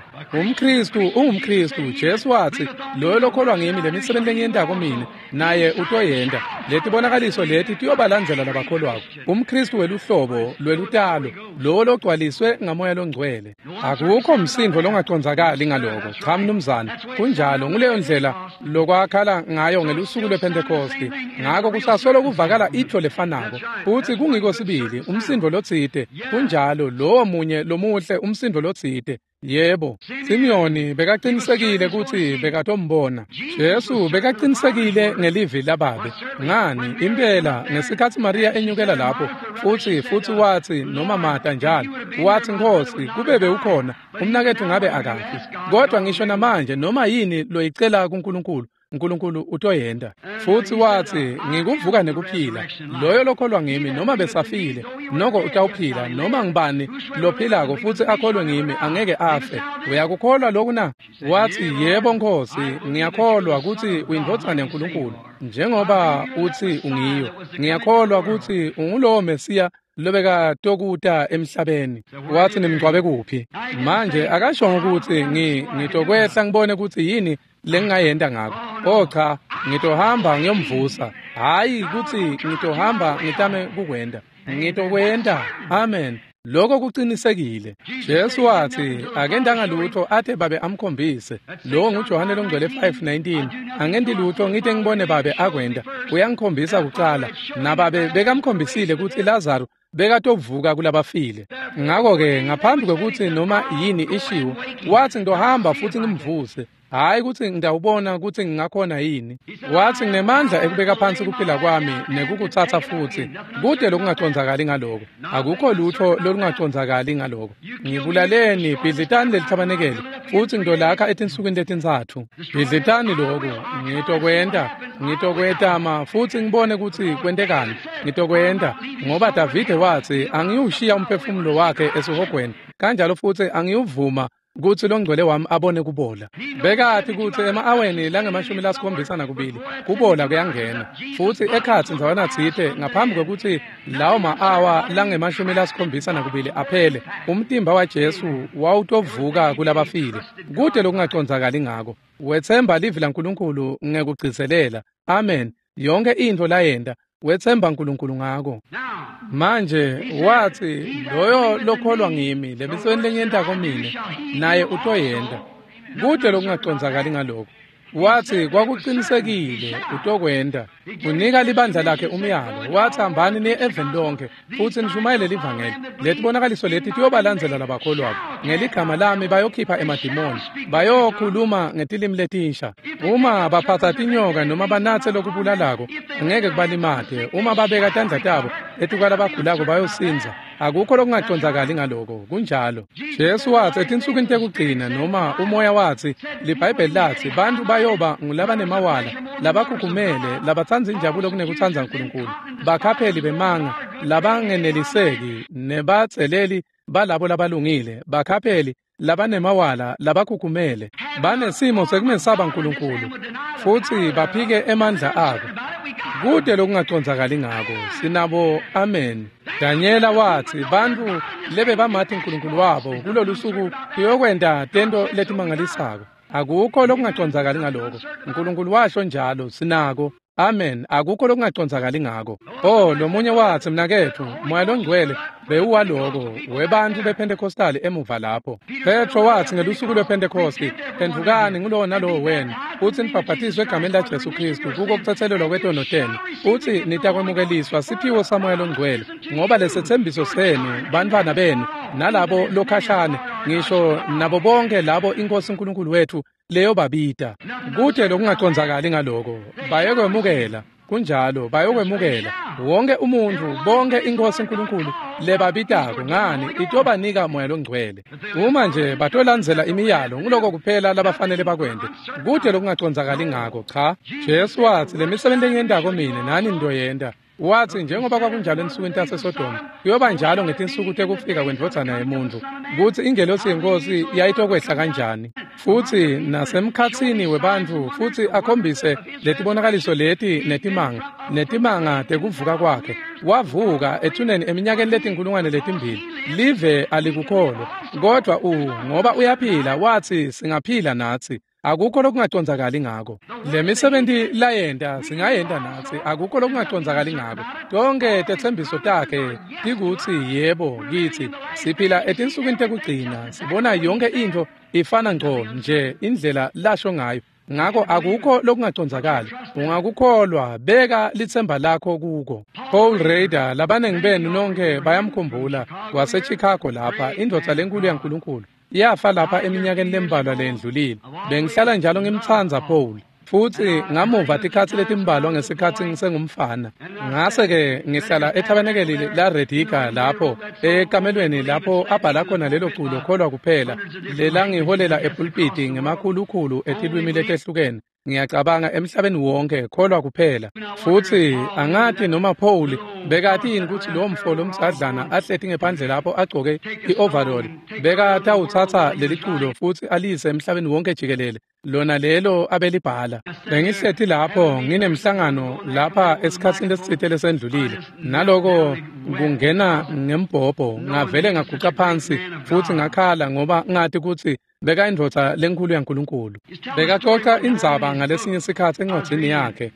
ungumKristu Jesu wathi loyo lokholwa ngimi lemisebenzi engiyendako mina naye utoyenda letibonakaliso leti tiyobalandzela labakholwako umKristu weluhlobo lwelutalo lo logcwaliswe ngamoya longcwele akukho msindvo longacondzakali ngaloko cha mnumzana kunjalo nguleyo ndlela lokwakhala ngayo ngelusuku lwePentecost ngako kusasolo kuvakala itho lefanako futhi kungiko sibili umsindvo lotsite kunjalo lowo munye lomuhle umsindvo lotsite yebo Simeoni bekaqinisekile ukuthi bekatombona Jesu bekaqinisekile ngelivi lababe ngani impela ngesikhathi Maria enyukela lapho futhi wathi noma Martha njalo wathi Nkosi kubebe ukhona umnakethu ngabe akaphi kodwa ngisho namanje noma yini loyicela kuNkulunkulu utoyenda futhi wathi ngikuvuka nekuphila loyo lokholwa ngimi noma besafile noko utawuphila noma ngibani lophilako futhi akholwe ngimi angeke afe uyakukholwa lokhu na wathi yebo Nkosi ngiyakholwa ukuthi uyindodana yaNkulunkulu njengoba uthi ungiyo ngiyakholwa ukuthi ungulowo Mesiya lobeka tokuta emhlabeni wathi nimgcwabe kuphi manje akashongo ukuthi ngitokwehla ngibone ukuthi yini lengayenda ngako cha ngitohamba ngiyomvusa hayi ukuthi ngitohamba ngitame kukwenda ngitokwenda amen lokho kuqinisekile Jesu wathi akendanga lutho athe babe amkhombise lo nguJohane longcwele 5:19 angendi lutho ngithe ngibone babe akwenda uyangikhombisa kuqala nababe bekamkhombisile ukuthi Lazaro bekatovuka kulabafile ngakho-ke ngaphambi kokuthi noma yini ishiwo wathi ngizohamba futhi ngimvuse hayi ukuthi ngidawubona ukuthi ngingakhona yini wathi nginemandla ekubeka phansi kuphila kwami nekukuthatha futhi kude lokungacondzakali ngaloko akukho lutho lolungacondzakali ngaloko ngibulaleni bhidlitani lelithabanekele futhi ngidolakha etinsukwini letintathu bhidlitani lokho ngitokwetama futhi ngibone ukuthi kwentekani ngitokwenda ngoba Davide wathi angiyushiya umphefumulo wakhe esihogweni kanjalo futhi angiyuvuma kuthi longcwele wami abone kubola bekathi kuthi ema-aweni lange-72 kubola kuyangena futhi ekhathi nzawana thithe ngaphambi kokuthi lawo ma-awa lange-72 aphele umtimba waJesu wawutovuka kulabafile kude lokungacondzakali ngako wethemba livi laNkulunkulu ngekugcizelela amen yonke into layenda wethemba uNkulunkulu ngako manje wathi loyo lokholwa ngimi lemisweni lenyendako mina naye utoyenda kude lokungacondzakali ngaloko wathi kwakuqinisekile utokwenda unika libandla lakhe umyalo wathi hambani niye-even lonke futhi nishumayele livangeli letibonakaliso leti tiyobalandzela labakholwako ngeligama lami bayokhipha emadimoni bayokhuluma ngetilimi letinsha uma baphatha tinyoka noma banathe lokubulalako angeke kubalimate uma babeka tandla tabo etukwalabagulako bayosinza akukho lokungacondzakali ngaloko kunjalo Jesu wathi etinsukwini tekugcina noma umoya wathi libhayibheli lathi bantu bayoba ngulabanemawala labakhukhumele labatsandza injabulo kunekutsanza uNkulunkulu bakhapheli bemanga labangeneliseki nebatseleli balabo labalungile bakhapheli labanemawala labakhukhumele banesimo sekumesaba uNkulunkulu futhi baphike emandla abo kude lokungacondzakali ngako sinabo amen Daniela wathi bantu lebe bamathi uNkulunkulu wabo kulolu suku kuyokwenda tento letimangalisako akukho lokungacondzakali ngaloko uNkulunkulu washo njalo sinako Amen. Akukho lokungaqonzakali ngako. Oh, lo munye wathi mnakethu, moya longcwele bewuwaloko webantu bePentecostal emuva lapho. Petro wathi ngelusuku lwePentecost, phendukani ngulowo nalowo wenu, uthi nibhaphathiswe egameni laJesu Kristu kuko kuthethelelwa kwetono tenu. Uthi nitakwemukeliswa siphiwo samoya longcwele, ngoba lesethembiso senu bantwana benu nalabo lokhashane, ngisho nabo bonke labo iNkosi uNkulunkulu wethu leyo babita. Kude lokungaqonzakali ngaloko, bayokwemukela kunjalo bayokwemukela wonke umuntu bonke iNkosi uNkulunkulu lebabitako ngani itobanika moya longcwele. Uma nje batolandzela imiyalo nguloko kuphela labafanele bakwende. Kude lokungaqonzakali ngako cha. Jesu wathi lemisebenzi engiyendako mina nani niyoyenda. Wathi njengoba kwakunjalo ensukwini taseSodoma kuyoba njalo ngetinsuku tekufika kwendvodzana yemuntu, kuthi ingelosi yenkosi yayitokwehla kanjani. Futhi nasemkhatsini webantu futhi akhombise letibonakaliso leti netimanga tekuvuka kwakhe. Wavuka ethuneni eminyakeni letinkulungwane letimbili, live alikukholwa, kodwa ngoba uyaphila wathi singaphila nathi. Akukho lokungaqonzakali ngako. Le misebenzi layenda singayenda nathi, akukho lokungaqonzakali ngako. Tonke tethembiso takhe tikuthi yebo kithi siphila etinsukwini tekugcina, sibona yonke into ifana ngco nje indlela lasho ngayo. Ngako akukho lokungaqonzakali. Ungakukholwa beka lithemba lakho kuko. Paul Rader labanengi benu nonke bayamkhumbula waseChicago lapha, indvodza lenkulu yaNkulunkulu. Yafa lapha eminyakeni lembalwa lendlulile. Bengihlala njalo ngimthanza Paul. Futhi ngamuva tikhathi letimbalwa ngesikhathi ngisengumfana. Ngase ke ngihlala eTabernacle laRedica lapho ekamelweni lapho abhala khona lelo culo kholwa kuphela. Lela ngiholela epulpiti ngemakhulukhulu etilwimi letehlukene. Ngiyacabanga emhlabeni wonke kholwa kuphela. Futhi angathi noma Paul bekati yini ukuthi lo mfolo umsadlana ahlethi ngephandle lapho agcoke ioverall bekatha uthatha leli culo futhi alise emhlabeni wonke jikelele lona lelo abelibhala. Bengihlethi lapho nginemhlangano lapha esikhatsini lesithile lesendlulile, naloko kungena ngembhobho ngavele ngaguqa phansi futhi ngakhala ngoba ngathi ukuthi beka indvodza lenkulu yaNkulunkulu. Bekaxoxa indzaba ngalesinye isikhathi encwadzini yakhe.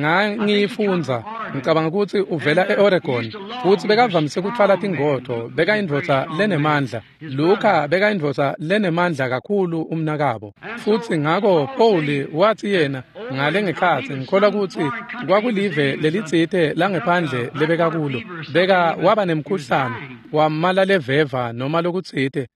Ngiyifunza ngicabanga ukuthi uvela eOregon futhi bekavamise ukuthwala tingodo, beka indvodza lenemandla. Luka beka indvodza lenemandla kakhulu umnakabo. Futhi ngako Paul wathi yena ngale ngekhathi ngikholwa ukuthi kwakulive lelitsite langephandle lebeka kulo. Beka waba nemkhuhlane wamala leveva noma lokutsite.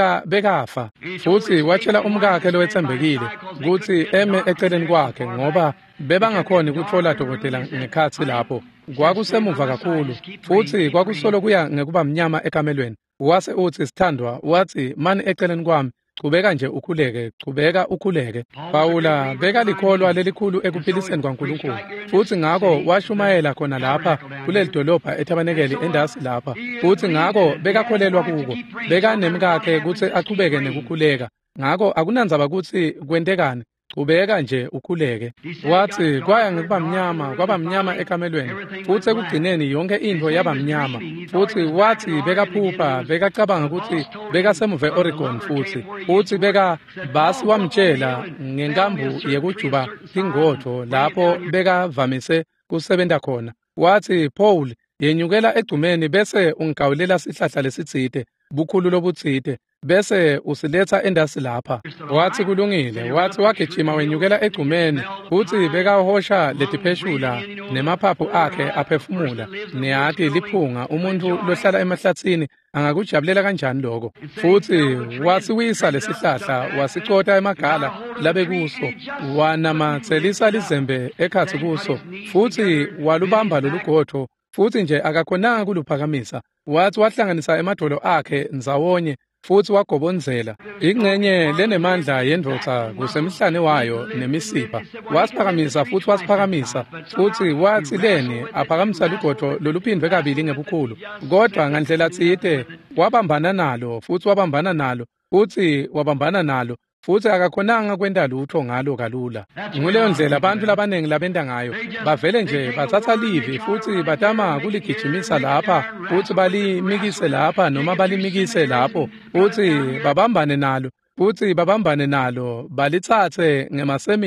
Bekafa futhi watshela umkakhe lowethembekile ukuthi eme eceleni kwakhe ngoba bebangakhoni ukuthola dokotela ngekhathi lapho. Kwakusemuva kakhulu futhi kwakusolo kuya ngekuba mnyama ekamelweni. Wase uthi sithandwa wathi mani eceleni kwami chubeka nje ukhuleke, chubeka ukhuleke. Paula beka likholwa lelikhulu ekuphiliseni kwaNkulunkulu. Futhi ngako washumayela khona lapha kuleli dolobha eTabernacle endasi lapha. Futhi ngako bekakholelwa kuko. Beka nemkakhe ukuthi achubeke nekukhuleka. Ngako akunandzaba ukuthi kwentekani. Ubeka nje ukhuleke. Wathi kwaya kwaba mnyama ekamelweni futhi ekugcineni yonke into yaba mnyama. Futhi wathi bekaphupha bekacabanga ukuthi bekasemuve Oregon futhi basi wamtshela ngenkambu yekujuba ingodo lapho bekavamise kusebenza khona. Wathi Paul yenyukela egcumeni bese ungigawulela sihlahla lesitsite bukhulu lobutsite bese usiletha endasi lapha. Wathi kulungile. Wathi wagijima wenyukela egcumeni futhi bekahosha letipheshula nemaphaphu akhe aphefumula. Niyathi liphunga umuntu lohlala emahlathini angakujabulela kanjani lokho. Futhi wasiwisa lesihlahla wasicotha emagala labe kuso wanamathelisa lizembe ekhathi kuso futhi walubamba lolugodo futhi nje akakhonanga kuluphakamisa. Wathi wahlanganisa emadolo akhe nzawonye futhi wagobonzela ingxenye lenemandla yendvodza kusemhlane wayo nemisipha. Wasiphakamisa futhi wathi leni aphakamisa lugodo loluphindwe kabili ngebukhulu, kodwa ngandlela tsite wabambana nalo futhi akakhonanga kwenda lutho ngalo kalula. Nguleyo ndlela abantu labanengi labenda ngayo bavele nje bathatha livi futhi batama kuligijimisa lapha futhi balimikise lapha noma balimikise lapho futhi babambane nalo balithathe ngemasemina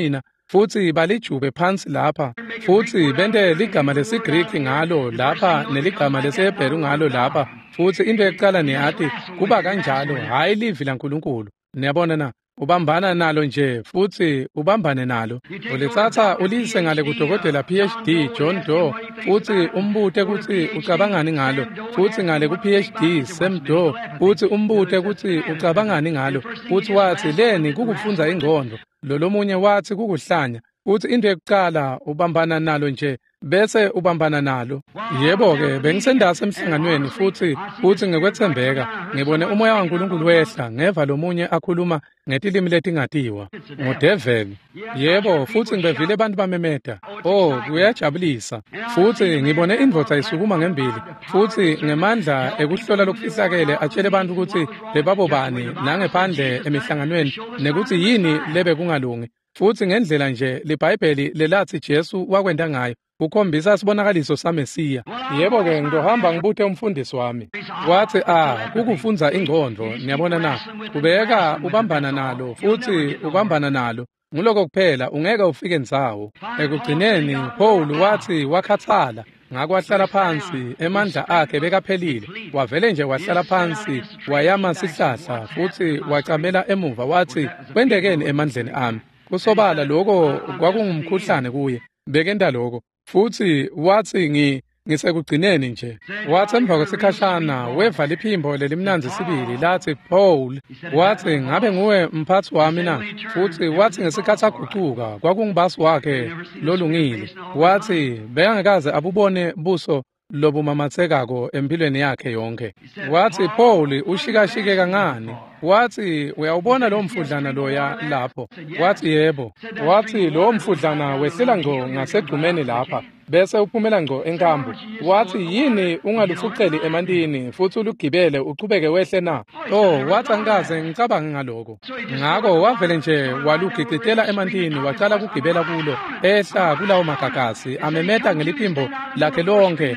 futhi balijube phansi lapha futhi bente ligama lesiGreek ngalo lapha neligama lesiHebheru ngalo lapha futhi into yokuqala neyathi kuba kanjalo hayi livi laNkulunkulu. Niyabona na, ubambana nalo nje futhi ubambane nalo, ulithatha ulise ngale kudokotela PhD John Doe futhi umbute ukuthi ucabangani ngalo, futhi ngale ku PhD Sam Doe futhi umbute ukuthi ucabangani ngalo, futhi wathi leni kukufunza ingqondo, lo munye wathi kukuhlanya, futhi into yokuqala ubambana nalo nje bese ubambana nalo. Yebo-ke bengisendase emhlanganweni futhi ngekwethembeka ngibone umoya kaNkulunkulu wehla ngeva lo munye akhuluma ngetilimi letingatiwa ngoDevil. Yebo, futhi ngibevile abantu bamemeda. Oh, kuyajabulisa. Futhi ngibone indvodza isukuma ngembili futhi ngemandla ekuhlola lokufihlakele atshele abantu ukuthi bebabo bani nangephandle emihlanganweni nekuthi yini lebe kungalungi. Futhi ngendlela nje leBhayibheli lelathi Jesu wakwenda ngayo ukhombisa isibonakaliso saMesiya. Yebo-ke ngizohamba ngibuthe umfundisi wami wathi kukufunza ingqondo. Niyabona na, ubeka ubambana nalo futhi ubambana nalo nguloko kuphela ungeke ufike nzawo. Ekugcineni Paul wathi wakhathala ngakho wahlala phansi emandla akhe bekaphelile, wavele nje wahlala phansi wayama sihlahla futhi wacamela emuva wathi kwendekeni emandleni ami. Kusobala lokho kwakungumkhuhlane kuye, bekenda lokho futhi wathi ngisekugcineni nje. Wathi emva kwesikhashana wevala iphimbo lelimnanzi sibili lathi Paul, wathi ngabe nguwe mphathi wami na? Futhi wathi ngesikhathi aguquka kwakungubasi wakhe lolungile, wathi bengakaze abubone buso lobumamathekako empilweni yakhe yonke. Wathi Paul ushikashike kangani? Wathi uyawubona lo mfudlana loya lapho? Wathi yebo. Wathi lo mfudlana wehlela ngco ngasegqumeni lapha bese uphumela ngco enkambo. Wathi yini ungalufuqeli emantini futhi ulugibele uqhubeke wehle na? Wathi angikaze ngicabange ngaloko. Ngakho wavele nje walugicitela emantini waqala ukugibela kulo ehla kulawo magagasi amemeta ngeliphimbo lakhe lonke,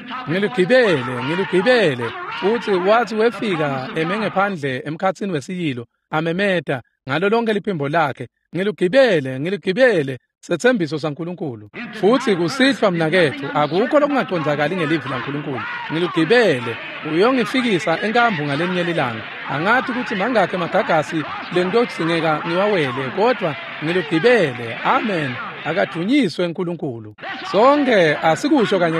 ngilugibele. Futhi wathi wefika emengephandle emkhathini wesiyilo amemeta ngalo lonke liphimbo lakhe, ngilugibele sethembiso saNkulunkulu. Futhi kusihlwa mnakethu akukho lokungaqonzakali ngelivi laNkulunkulu. Ngilugibele uyongifikisa enkambo ngalelinye ilanga. Angathi ukuthi mangakhe magagasi lengidodingeka ngiwawele, kodwa ngilugibele. Amen. Akadunyiswe uNkulunkulu. Sonke asikusho kanye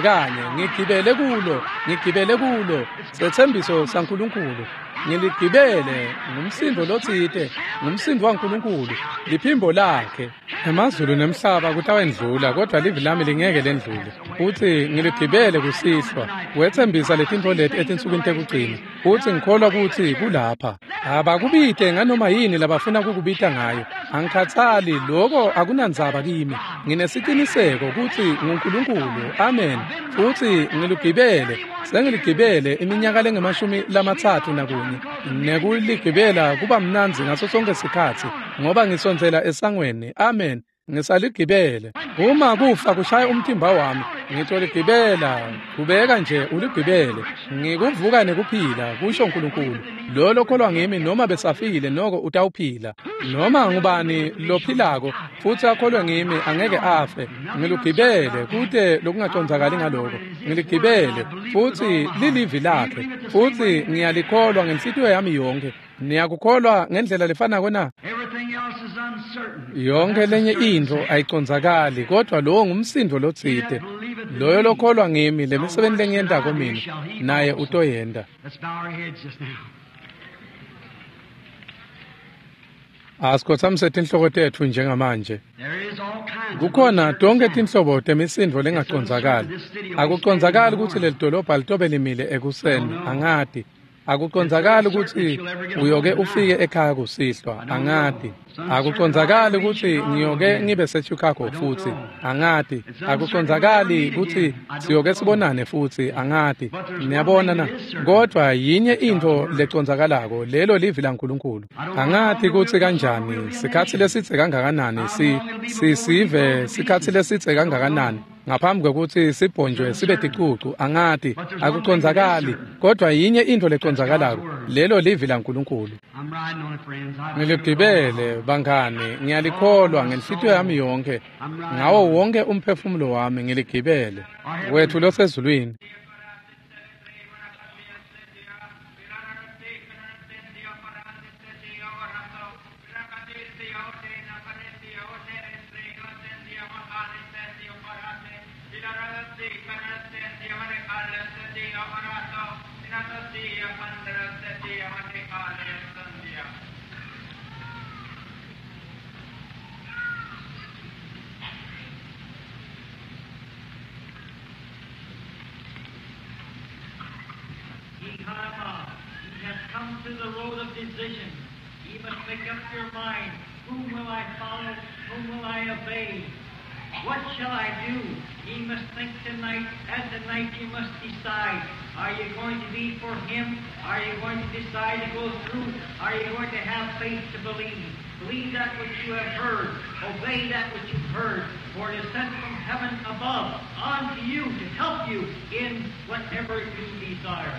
ngigibele kulo sethembiso saNkulunkulu. Ngiligibele ngumsindo lotsite, ngumsindo waNkulunkulu, liphimbo lakhe. Emazulu nemhlaba kutawendlula kodwa livi lami lingeke lendlule. Uthi ngiligibele kusihlwa, wethembisa letinto leti etinsukwini tekugcina. Uthi ngikholwa ukuthi kulapha. Abakubite nganoma yini labafuna kukubita ngayo. Angikhathali, lokho akunandzaba kimi. Nginesiqiniseko ukuthi nguNkulunkulu. Amen. Futhi ngiligibele. Sengiligibele iminyaka lenge-31 nekuligibela kuba mnanzi ngaso sonke isikhathi ngoba ngisonzela esangweni. Amen. Ngisaligibele. Uma kufa kushaya umthimba wami ngitholigibela, kubeka nje uligibele. Ngikuvuka nekuphila kusho uNkulunkulu. Lo kholwa ngimi noma besafile noko utawuphila. Noma ngubani lophilako futhi akholwe ngimi angeke afe. Ngilugibele kude lokungaqonzakali ngaloko. Ngiligibele futhi lilivi lakhe futhi ngiyalikholwa ngenhliziyo yami yonke. Niyakukholwa ngendlela lefanako na? Yonke lenye into ayiconzakali kodwa lo ngumsindo lotsite. Loyo lokholwa ngimi lemisebenzi lengiyendako mina naye utoyenda. Asikhothamise tinhloko tethu njengamanje. Kukhona tonke tinhlobo temisindo lengaconzakali. Akuconzakali ukuthi leli dolobha litobe limile ekuseni, angadi. Akuconzakali ukuthi uyoke ufike ekhaya kusihlwa, angadi. Akuconzakali ukuthi ngiyoke ngibe seChicago futhi, angadi. Akuconzakali ukuthi siyoke sibonane futhi, angadi. Niyabona na? Kodwa yinye into leconzakalako, lelo livi laNkulunkulu. Angadi ukuthi kanjani, sikhathi lesitse kangakanani, sive sikhathi lesitse kangakanani. ngaphambi kokuthi sibhonjwe sibe ticucu angati akucondzakali kodwa yinye into lecondzakalayo lelo livi laNkulunkulu. Ngiligibele bangani ngiyalikholwa ngenhlitiyo yami yonke ngawo wonke umphefumulo wami ngiligibele wethu losezulwini. He has come to the road of decision. Ye must make up your mind. Whom will I follow? Whom will I obey? What shall I do? Ye must think tonight. At the night you must decide. Are you going to be for Him? Are you going to decide to go through? Are you going to have faith to believe? Believe that which you have heard. Obey that which you've heard. For it is sent from heaven above unto you to help you in whatever you desire.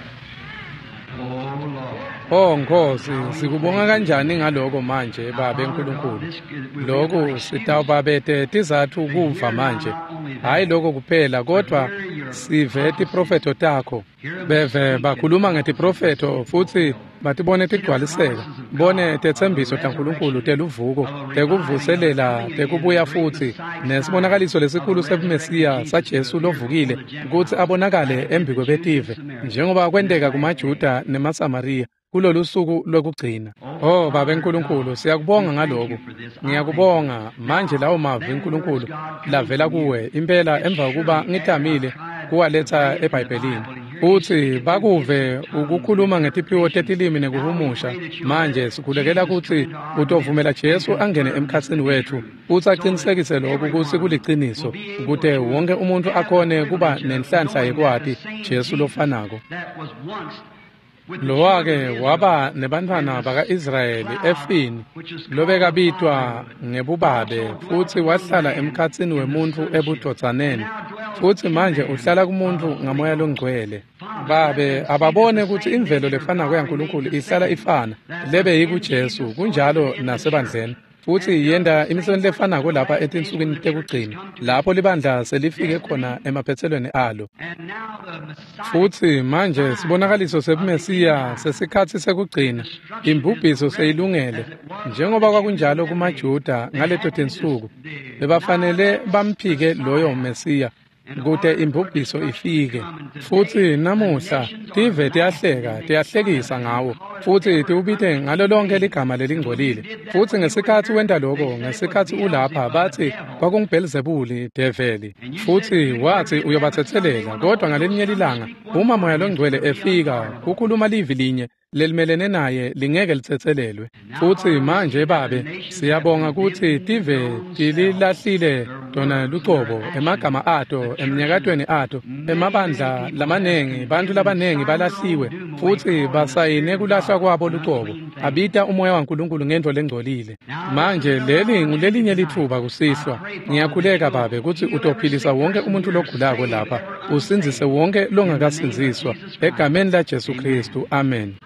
Oh Nkosi sikubonga kanjani ngaloko manje baba enkulunkulu. Lokho sitawubabete tizathu kuva manje. Hayi lokho kuphela kodwa sive tiprofeto takho. Beve bakhuluma ngetiprofeto futhi batibone tigcwaliseka. Bone tethembiso taNkulunkulu teluvuko, tekuvuselela, tekubuya futhi nesibonakaliso lesikhulu seBumesiya saJesu lovukile ukuthi abonakale embikwebethive njengoba kwendeka kumaJuda nemaSamariya kulolu suku lokugcina. Oh baba enkulunkulu siyakubonga ngaloko. Ngiyakubonga manje lawo mavi enkulunkulu lavela kuwe impela emva kuba ngithamile kuwaletha eBhayibhelini. Uthi bakuve ukukhuluma ngetiphiwo tetilimi nekuhumusha manje sikhulekela ukuthi utovumela Jesu angene emkhatsini wethu uthi aqinisekise lokho ukuthi kuliqiniso ukuthi wonke umuntu akhone kuba nenhlanhla yekwati Jesu lofanako. Lowake waba nebantwana baka-Israyeli efini lobekabitwa ngebubabe futhi wahlala emkhatsini wemuntu ebudodzaneni futhi manje uhlala kumuntu ngamoya longcwele. Babe ababone ukuthi imvelo lefana kwaNkulunkulu ihlala ifana lebe yikuJesu kunjalo nasebandleni futhi yenda imisebenzi lefanako lapha etinsukwini tekugcina lapho libandla selifike khona emaphethelweni alo. Futhi manje sibonakaliso seBumesiya sesikhathi sekugcina imbubhiso seyilungele njengoba kwakunjalo kumaJuda ngaleto tinsuku bebafanele bamphike loyo Mesiya kude imbubhiso ifike. Futhi namuhla tive tiyahlekisa ngawo futhi tiubite ngalo lonke ligama lelingcolile. Futhi ngesikhathi wenda lokho ngesikhathi ulapha bathi kwakunguBelizebuli develi futhi wathi uyobathethelela kodwa ngalelinye ilanga uma moya longcwele efika kukhuluma livi linye lelimelene naye lingeke lithethelelwe. Futhi manje babe siyabonga ukuthi tive tililahlile dona lucobo emagama ato eminyakatweni ato emabandla lamanengi bantu labanengi balahliwe futhi basayine kulahlwa kwabo lucobo abita umoya waNkulunkulu ngento lengcolile. Manje leli ngulelinye lithuba kusihlwa. Ngiyakhuleka babe ukuthi utophilisa wonke umuntu logulako lapha usinzise wonke longakasinziswa egameni laJesu Kristu. Amen.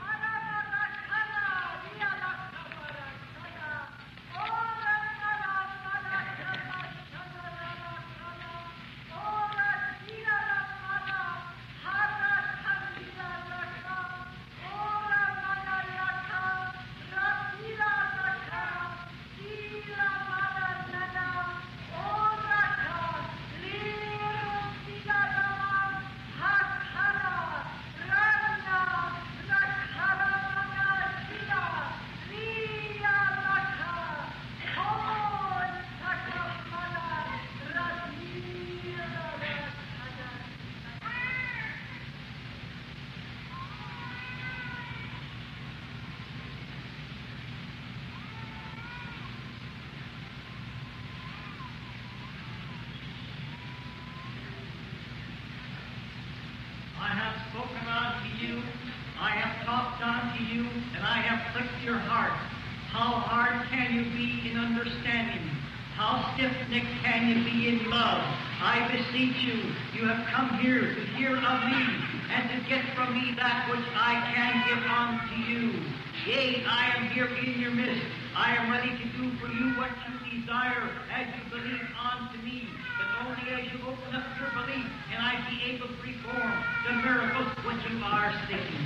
And I have pricked your heart. How hard can you be in understanding? How stiff-necked can you be in love? I beseech you, you have come here to hear of me, and to get from me that which I can give unto you. Yea, I am here in your midst. I am ready to do for you what you desire as you believe unto me. But only as you open up your belief can I be able to perform the miracles which you are seeking.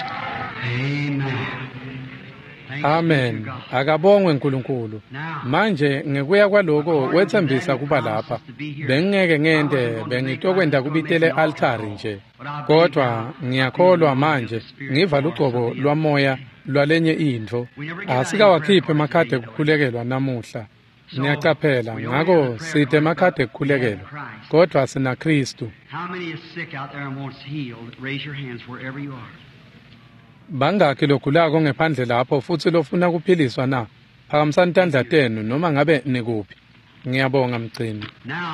Amen. Amen. Akabongwe uNkulunkulu. Manje ngekuya kwaloko wethembisa kuba lapha. Bengeke ngende bengitokwenda kubitele altari nje. Kodwa ngiyakholwa manje ngiva uqobo lwamoya lwalenye indvo. Asikawakhiphe emakhade ekukhulekelwa namuhla. Ngiyacaphela ngako sithe emakhade ekukhulekelwa. Kodwa sina Kristu. How many is sick out there and wants healed? Raise your hands wherever you are. Bangakhi logulako ngephandle lapho futhi lofuna kuphiliswa na? Phakamisani tandla tenu noma ngabe nikuphi. Ngiyabonga mgcini.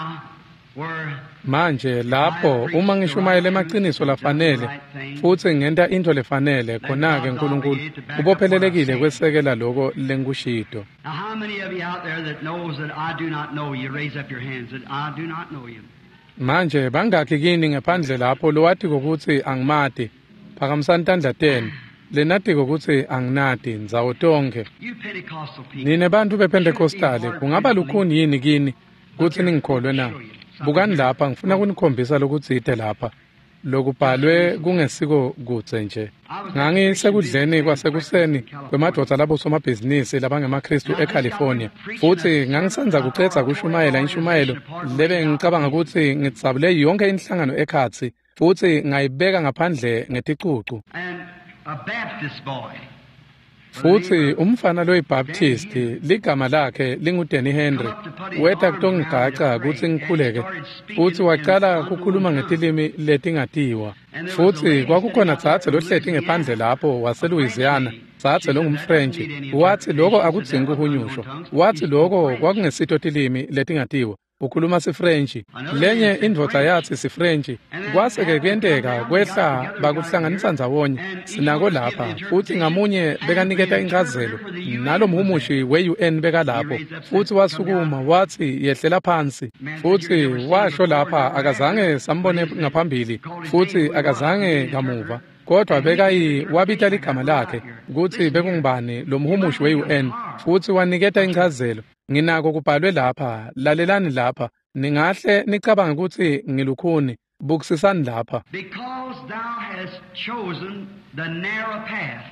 Manje lapho uma ngishumayela emaqiniso lafanele futhi ngenta into lefanele khona ke uNkulunkulu ubophelelekile kwesekela lokho lenkushido. Now how many of you out there that knows that I do not know you? Raise up your hands that I do not know you. Manje bangakhi kini ngephandle lapho lo wathi ukuthi angimati. Phakamisani tandla tenu. Lenathi ukuthi anginati nzawo tonke. Nine bantu bePentecostale kungaba lukhuni yini kini ukuthi ningikholwe na? Bukani lapha ngifuna kunikhombisa lokutsite lapha. Lokubhalwe kungesiko kutse nje. Ngangisekudleni kwasekuseni kwemadoda labo somabhizinisi labangemakristu eCalifornia. Futhi ngangisenza kuqedza kushumayela inshumayelo lebe ngicabanga ukuthi ngitsabule yonke inhlangano ekhatsi futhi ngayibeka ngaphandle ngeticucu. A Baptist boy. Futhi umfana loyiBaptist ligama lakhe linguDanny Henry wetha kutongigaca ukuthi ngikhuleke futhi waqala ukukhuluma ngetilimi letingatiwa futhi kwakukhona thathe lohleti ngephandle lapho waseLouisiana thathe longumFrench wathi lokho akudzingi kuhunyusho wathi lokho kwakungesito tilimi letingatiwa ukhuluma siFrench lenye indvodza yathi siFrench kwase ke kuyenteka kwehla bakuhlanganisa ndzawonye sinako lapha futhi ngamunye bekaniketa incazelo nalo mhumushi weUN beka lapho futhi wasukuma wathi yehlela phansi futhi washo lapha akazange sambone ngaphambili futhi akazange kamuva kodwa bekayi wabita ligama lakhe ukuthi bekungibani lo mhumushi weUN futhi waniketa incazelo nginako kubhalwe lapha lalelani lapha ningahle nicabanga ukuthi ngilukhuni bukisisani lapha because thou hast chosen the narrow path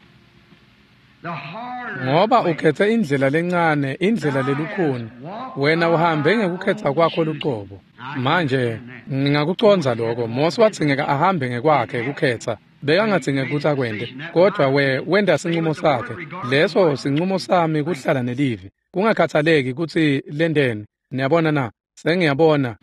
ngoba ukhethe indlela lencane indlela lelukhuni wena uhambe ngekukhetha kwakho luqobo manje ngingakuconza lokho Mose wathingeka ahambe ngekwakhe ukukhetha bekangadingeka ukuthi akwende kodwa wenda sinqumo sakhe leso sinqumo sami kuhlala nelivi kungakhathaleki ukuthi lendeni niyabona na sengiyabona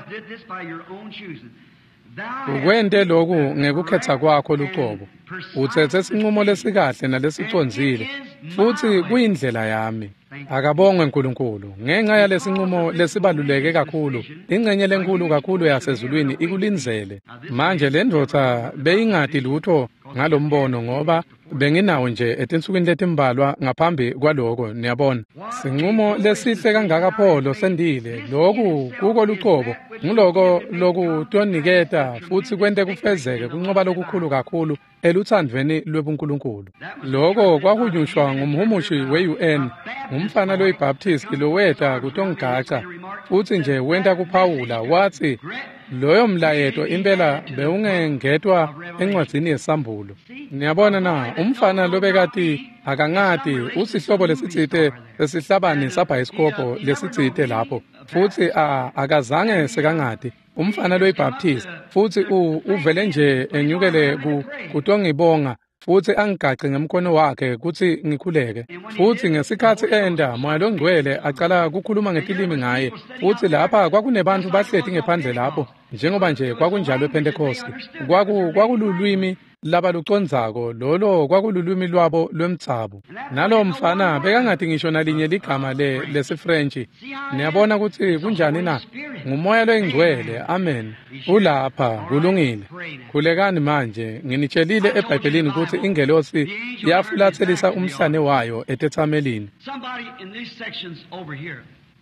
ukwente lokhu ngekukhetha kwakho luqobo uthethe isinqumo lesikahle nalesiconzile futhi kuyindlela yami akabongwe uNkulunkulu ngenxa yalesinqumo lesibaluleke kakhulu ingcenye lenkulu kakhulu yasezulwini ikulinzele manje lendvodza beyingadi lutho ngalombono ngoba benginawo nje etinsukwini letimbalwa ngaphambi kwaloko niyabona sinqumo lesihle kangaka pholo sendile lokhu kuko luqobo ngiloko lokutoniketa futhi kwente kufezeke kunqoba lokukhulu kakhulu eluthandweni lwebuNkulunkulu lokho kwahunyushwa ngumhumushi weUN umfana loyiBaptist lowetha kutongigaca futhi nje wenta kuPhawula wathi loyo mlayeto impela bewungengetwa encwadzini yesambulo niyabona na umfana lobekati akangati usihlobo lesitsite sesihlabani sabhayisikopho lesitsite lapho futhi akazange sekangati umfana loyiBaptist futhi uvele nje enyukele kutongibonga futhi angigace ngemkhono wakhe kuthi ngikhuleke futhi ngesikhathi enda moya longcwele aqala ukukhuluma ngetilimi ngaye futhi lapha kwakunebantu bahleti ngephandle lapho njengoba nje kwakunjalo ePentecost kwakululwimi labalucondzako lolo kwakululwimi lwabo lwemtsabu nalo mfana bekangathi ngisho nalinye ligama lesifrench niyabona ukuthi kunjani na ngumoya loyingcwele amen ulapha kulungile khulekani manje nginitshelile eBhayibhelini ukuthi ingelosi yafulathelisa umhlane wayo etethamelini somebody in these sections over here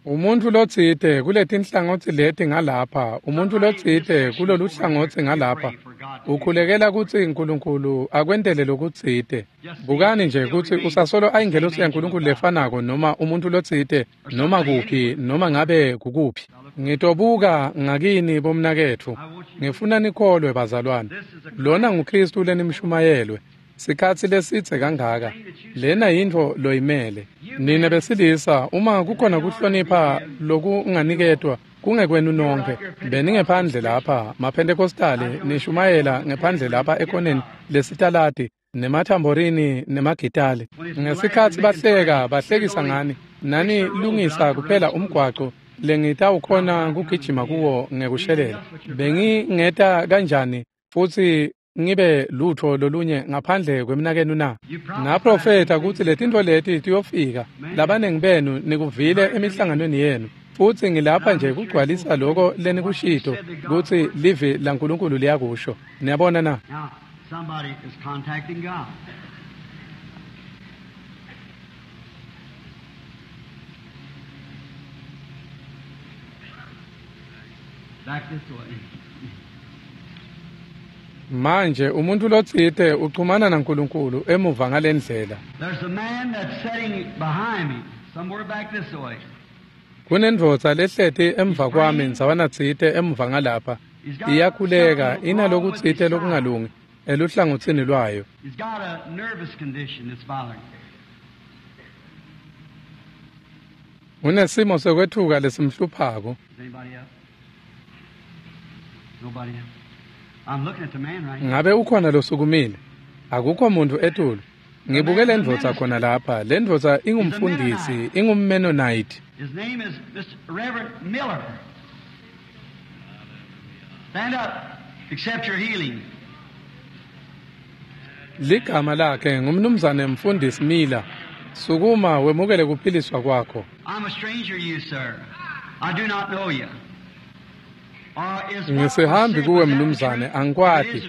umuntu lotsite kuleti nhlangothi leti ngalapha, umuntu lotsite kulolu hlangothi ngalapha, ukhulekela kuthi uNkulunkulu akwentele lokutsite. Bukani nje kuthi usasolo ayingelosi yaNkulunkulu lefanako noma umuntu lotsite noma kuphi noma ngabe kukuphi. Ngitobuka ngakini bomnakethu, ngifuna nikholwe bazalwane. Lona nguKristu lenimshumayelwe. Sikhathi lesithe kangaka, lena yinto loyimele. Nina besilisa, uma kukhona kuhlonipha lokunganiketwa, kungekwenu nonke. Beningephandle lapha, maPentekostali, nishumayela ngephandle lapha ekhoneni lesitaladi, nemathamborini, nemagitali. Ngesikhathi bahlekisa ngani, nani lungisa kuphela umgwaqo, lengita ukhona kugijima kuwo ngekushelela. Bengingeta kanjani, futhi ngibe lutho lolunye ngaphandle kweminakenu na. Ngaprofeta ukuthi letinto leti tiyofika, labanengi benu nikuvile emihlanganweni yenu. Futhi ngilapha nje kugcwalisa lokho lenikushito, ukuthi livi laNkulunkulu liyakusho. Niyabona na? Now, somebody is contacting God. Back this way. Manje umuntu lotsite uchumana naNkulunkulu emuva ngalendlela. There's a man that's sitting behind me, somewhere back this way. Kunendvodza lehlete emva kwami nzawana tsite emuva ngalapha. Iyakhuleka inalokutsite lokungalungi eluhlangothini lwayo. He's got a nervous condition that's bothering him. Unesimo sokwethuka lesimhluphako. Is anybody else? Nobody else? I'm looking at the man right now. Ngabe ukhona losukumile? Akukho muntu etulu. Ngibuke lendvodza khona lapha. Lendvodza ingumfundisi, ingumMennonite. His name is Mr. Reverend Miller. Stand up. Accept your healing. Ligama lakhe ngumnumzane mfundisi Miller. Sukuma wemukele kuphiliswa kwakho. I'm a stranger to you, sir. I do not know you. Ngisihambi kuwe mnumzane angikwati.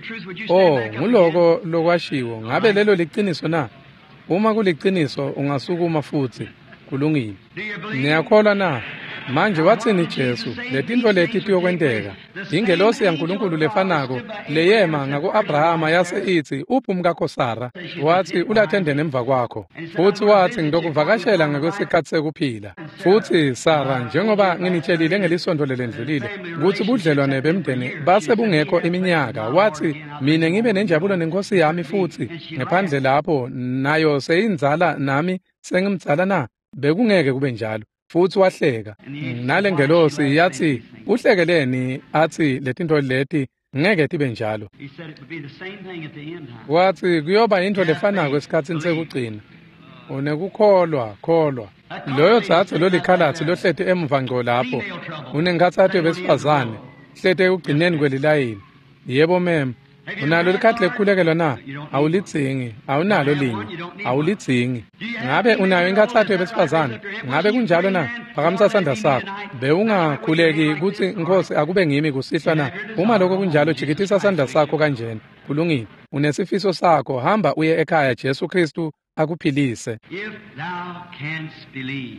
Nguloko lokwashiwo. Ngabe lelo liqiniso na? Uma kuliqiniso ungasukuma futhi kulungile. Ngiyakholwa na? Manje wathini Jesu? Letinto leti tiyokwenteka. Ingelosi yaNkulunkulu lefanako leyema ngaku-Abrahama yase ithi uphi umkakho Sara? Wathi ulathende nemva kwakho. Futhi wathi ngidokuvakashela ngekwesikhathi sekuphila. Futhi Sara njengoba nginitshelile ngelisondo lelendlulile ukuthi budlelwane bemndeni base bungekho iminyaka. Wathi mina ngibe nenjabulo nenkosi yami futhi ngephandle lapho nayo seyinzala nami sengimzala na. Bekungeke kube njalo. Futhi wahleka. Nale ngelosi yathi uhlekeleni athi letinto leti ngeke tibe njalo. He said it would be the same thing at the end time. Wathi kuyoba into lefanako esikhathini sekugcina. Unekukholwa, kholwa. Loyo dzathu lolikhalathi lohlete emuva ngco lapho. Unengikhathathu besifazane. Hlete ekugcineni kwelilayini. Yebo mem. Unalo likhathi lekhulekelwa na? Awulidzingi. Awunalo linye. Awulidzingi. Ngabe unayo inkathathu besifazane? Ngabe kunjalo na? Phakamisa isandla sakho. Bewungakhuleki ukuthi Nkosi akube ngimi kusihlwa na? Uma lokho kunjalo jikithisa isandla sakho kanjena. Kulungile. Unesifiso sakho, hamba uye ekhaya Jesu Kristu akuphilise. If thou canst believe,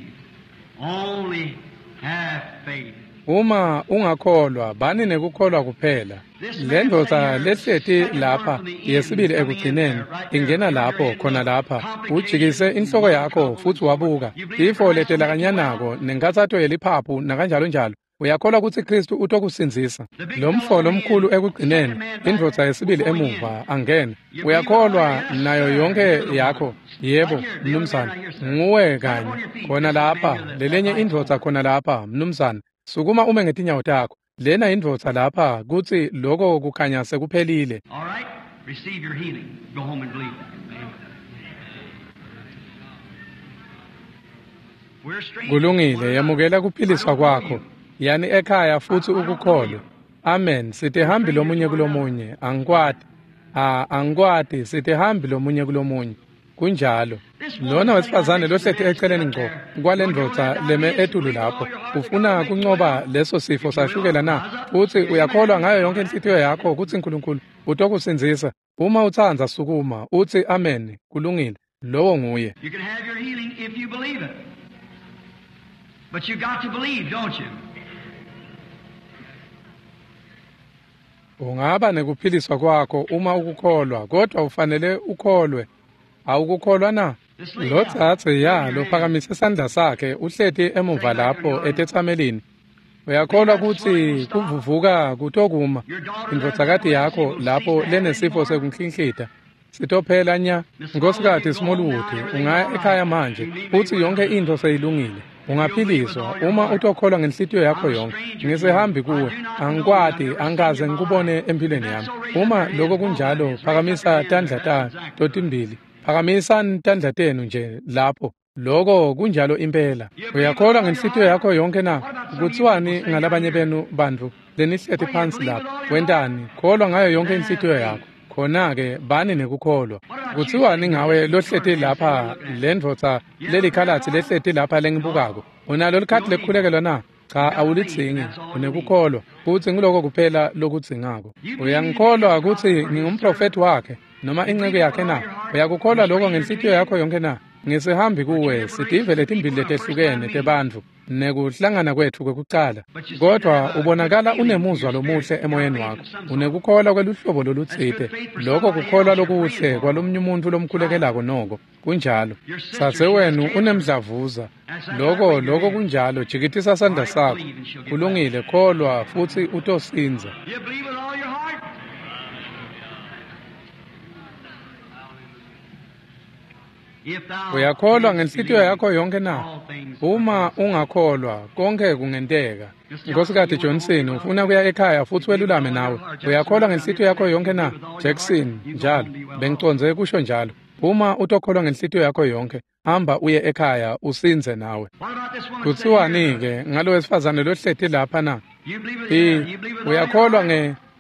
only have faith. Uma ungakholwa bani nekukholwa kuphela. Lendvodza lehleti lapha yesibili ekugcineni ingena lapho khona lapha ujikise inhloko yakho futhi wabuka ifo letela kanyanako nenkathatho yeliphaphu nakanjalo njalo. Uyakholwa ukuthi Kristu utokusinzisa. Lo mfolo omkhulu ekugcineni indvodza yesibili emuva angene. Uyakholwa nayo yonke yakho? Yebo mnumzane. Nguwe kanye khona lapha lelenye indvodza khona lapha mnumzane. Sukuma ume ngetinyawo takho. Lena indvodza lapha kuthi lokho kukhanya sekuphelile. All right? Receive your healing. Go home and believe. We're strangers. Kulungile yamukela kuphiliswa kwakho. Yani ekhaya futhi ukukholwa. Amen. Sithi hambi lomunye kulomunye. Angikwati. Angikwati sithi hambi lomunye kulomunye. Kunjalo. Lona wesifazane lohlete eceleni ngqo kwalendvodza leme etulu lapho. Ufuna kuncoba leso sifo sashukela na? Futhi uyakholwa ngayo yonke inhlitiyo yakho ukuthi uNkulunkulu utokusinzisa. Uma uthanza sukuma uthi amen. Kulungile. Lowo nguye. You can have your healing if you believe it. But you got to believe, don't you? Ungaba nekuphiliswa kwakho uma ukukholwa, kodwa ufanele ukholwe. Awukukholwa na? Lo tsatse ya lophakamise isandla sakhe uhlethi emuva lapho etethamelini. Uyakholwa ukuthi kuvuvuka kutokuma indvodzakati yakho lapho lenesifo sekunhlinhlita. Sitophela nya nkosikazi Smallwood, ungaya ekhaya manje uthi yonke into seyilungile. Ungaphiliswa uma utokholwa ngenhlitiyo yakho yonke. Ngisehambi kuwe, angikwati angaze ngikubone empilweni yami. Uma lokho kunjalo, phakamisa tandla totimbili. Phakamisani tandla tenu nje lapho. Lokho kunjalo impela. Uyakholwa ngenhlitiyo yakho yonke na? Kuthiwani ngalabanye benu bantu lenihlethi phansi lapho? Wentani? Kholwa ngayo yonke inhlitiyo yakho. Khona-ke bani nekukholwa. Kuthiwani ngawe lohlethi lapha lendvodza lelikhalathi lehlethi lapha lengibukako? Unalo likhathi lekukhulekelwa na? Cha, awulidzingi, unekukholwa. Kuthi ngiloko kuphela lokudzingako. Uyangikholwa ukuthi ngingumprofeti wakhe noma inceku yakhe na? Uyakukholwa lokho ngenhlitiyo yakho yonke na? Ngisihambi kuwe sitive letimbili letehlukene tebantfu nekuhlangana kwethu kwekucala. Kodwa ubonakala unemuzwa lomuhle emoyeni wakho. Unekukholwa kweluhlobo lolutsite. Lokho kukholwa lokuhle kwalomnye umuntu lomkhulekelako noko. Kunjalo. Satse wenu unemdlavuza. Lokho kunjalo. Jikitisa sandla sakho. Kulungile, kholwa futhi utosinza. Uyakholwa ngenhlitiyo yakho yonke na? Uma ungakholwa konke kungenteka. Nkosikazi Johnson, ufuna kuya ekhaya futhi welulame nawe. Uyakholwa ngenhlitiyo yakho yonke na? Jackson, njalo. Bengiconze kusho njalo. Uma utokholwa ngenhlitiyo yakho yonke, hamba uye ekhaya usinze nawe. Kuthiwani-ke ngalo wesifazane lohlethi lapha na? Uyakholwa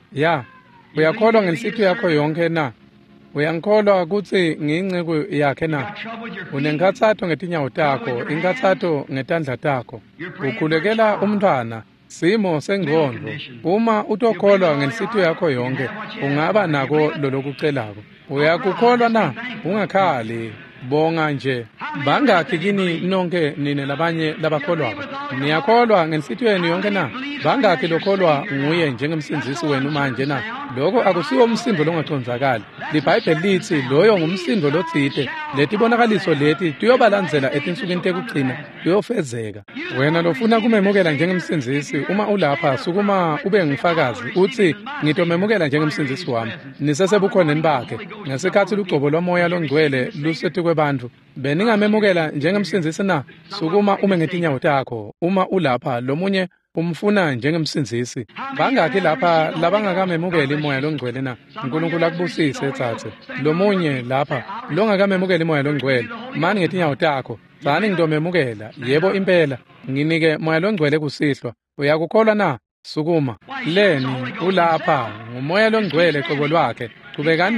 uyakholwa ngenhlitiyo yakho yonke na? Uyangikholwa ukuthi ngiyinceku yakhe na? Unenkathatho ngetinyawo takho, inkathatho ngetandla takho. Ukhulekela umntwana, simo sengqondo. Uma utokholwa ngenhlitiyo yakho yonke, ungaba nako lolokucelako. Uyakukholwa na? Ungakhali. Bonga nje. Bangakhi kini nonke nine labanye labakholwako? Niyakholwa ngenhlitiyo yenu yonke na? Bangakhi lokholwa nguye njengemsindisi wenu manje na? Lokho akusiwo umsindo longacondzakali. LiBhayibheli lithi loyo ngumsindo lotsite. Letibonakaliso leti tuyobalandzela etinsukwini tekugcina tuyofezeka. Wena lofuna kumemukela njengemsindisi, uma ulapha sukuma ube ngifakazi uthi ngitomemukela njengemsindisi wami. Nisesebukhoneni bakhe. Ngesikhathi lugcobo lomoya longcwele lusethi kwebantfu, beningamemukela njengemsindisi na? Sukuma ume ngetinyawo takho. Uma ulapha lomunye umfuna njengemsindisi. Bangakhi lapha labangakamemukeli imoya longcwele na? uNkulunkulu akubusise tsatse. Lomunye lapha longakamemukeli imoya longcwele, mani ngetinyawo takho. Tsani ngitomemukela. Yebo impela nginike moya longcwele kusihlwa. Uyakukholwa na? Sukuma. Leni ulapha ngumoya longcwele qobo lwakhe. Qhubekani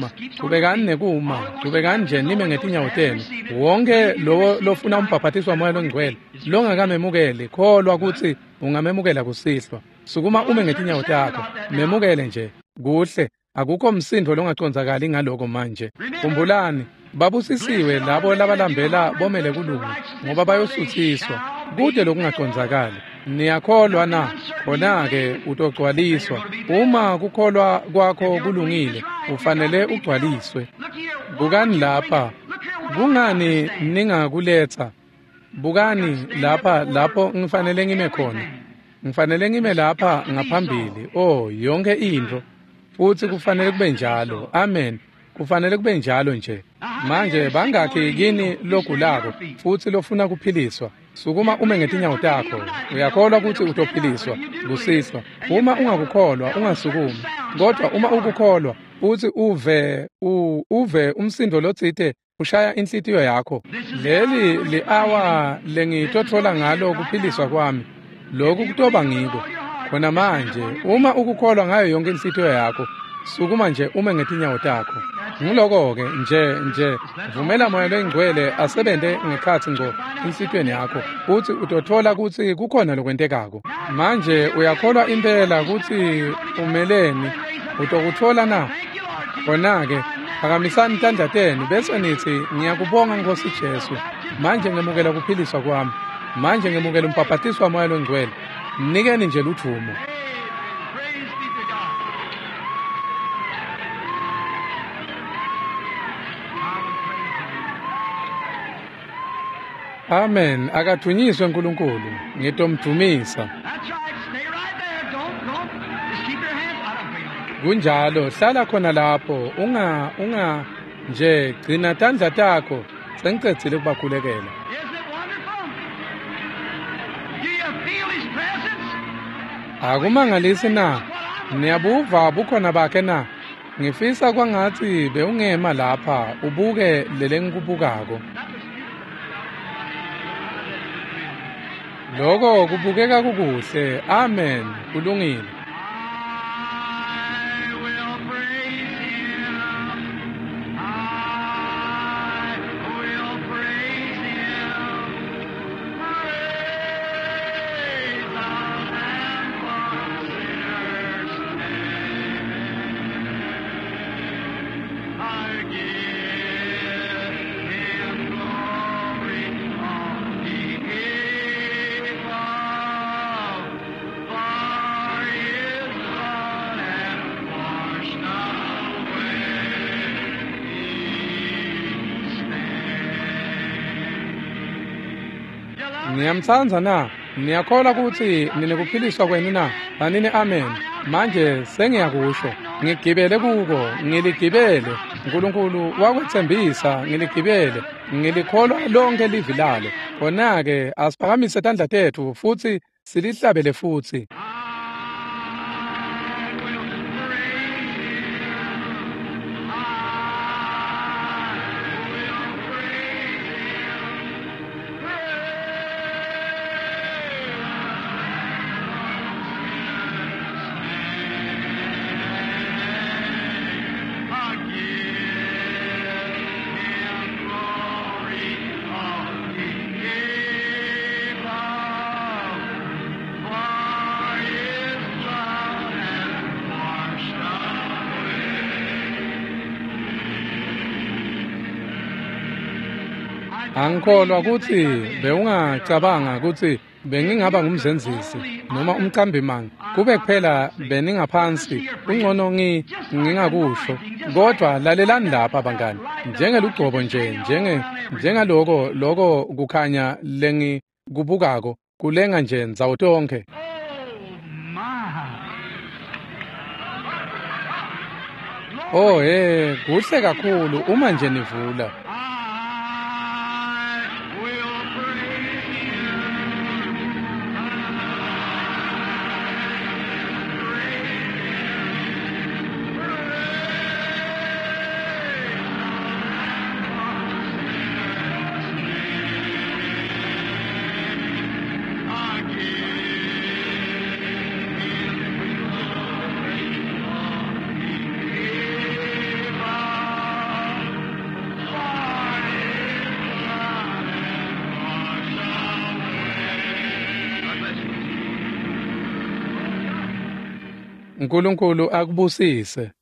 nekuma. Qhubekani nje nime ngetinyawo tenu. Wonke lo lofuna umbhaphathiso womoya longcwele longakamemukeli, kholwa ukuthi ungamemukela kusihlwa. Sukuma ume ngetinyawo takho. Memukele nje. Kuhle. Akukho msindo longacondzakali ngaloko manje. Khumbulani, babusisiwe labo labalambela bomele kulunga ngoba bayosuthiswa. Kude lokungacondzakali. Niyakholwa na? Khona-ke utogcwaliswa. Uma kukholwa kwakho kulungile, ufanele ugcwaliswe. Bukani lapha. Kungani ningakuletha? Bukani lapho ngifanele ngime khona. Ngifanele ngime lapha ngaphambili. Yonke into. Futhi kufanele kube njalo. Amen. Kufanele kube njalo nje. Manje bangakhi kini logulako futhi lofuna kuphiliswa. Sukuma ume ngetinyawo takho. Uyakholwa ukuthi utophiliswa kusihlwa. Uma ungakukholwa ungasukumi. Kodwa uma ukukholwa uthi uve umsindo lotsite ushaya inhlitiyo yakho. Leli li-hour lengitothola ngalo kuphiliswa kwami. Lokhu kutoba ngiko. Khona manje uma ukukholwa ngayo yonke inhlitiyo yakho, sukuma nje ume ngetinyawo takho. Ngiloko-ke nje vumela moya longcwele asebenze ngekhathi ngqo inhlitiyweni yakho uthi utothola ukuthi kukhona lokwentekako. Manje uyakholwa impela ukuthi umeleni, utokuthola na? Khona-ke phakamisani tandla tenu bese nithi ngiyakubonga Nkosi Jesu, manje ngemukela kuphiliswa kwami. manje ngemukela umbhaphathiso womoya longcwele mnikeni nje luthumo. Amen. Praise be to God. I will praise Him. Amen. Akathunyiswe uNkulunkulu ngitomdumisa. That's right. Stay right there. Don't. Just keep your hands out of me. Kunjalo hlala khona lapho unga nje gcina tandla takho sengicedzile kubakhulekela. Isn't it wonderful? Do you feel His presence? Akumangalisi na niyabuva bukhona bakhe na ngifisa kwangathi beungema lapha ubuke lele ngikubukako. Lokho kubukeka kukuhle. Amen. Kulungile. I will praise Him. I will praise Him. Praise the Lamb for sinners. I give Him glory, all He gave of, for His blood hath washed away His Niyamtsanza na niyakholwa ukuthi ninekuphiliswa kwenu na anini. Amen. Manje sengiyakusho ngigibele kuko ngiligibele uNkulunkulu wakwethembisa ngiligibele ngilikholwa lonke livi lalo. Khona-ke asiphakamise tandla tethu futhi silihlabele futhi. Angikholwa ukuthi bewungacabanga ukuthi bengingaba ngumzenzisi noma umcambimanga kube kuphela beningaphansi ungcono ngingakusho. Kodwa lalelani lapha bangani njengelugcobo nje njengaloko kukhanya lengikubukako kulenga nje nzawo tonke. Oh kuhle kakhulu uma nje nivula. uNkulunkulu akubusise.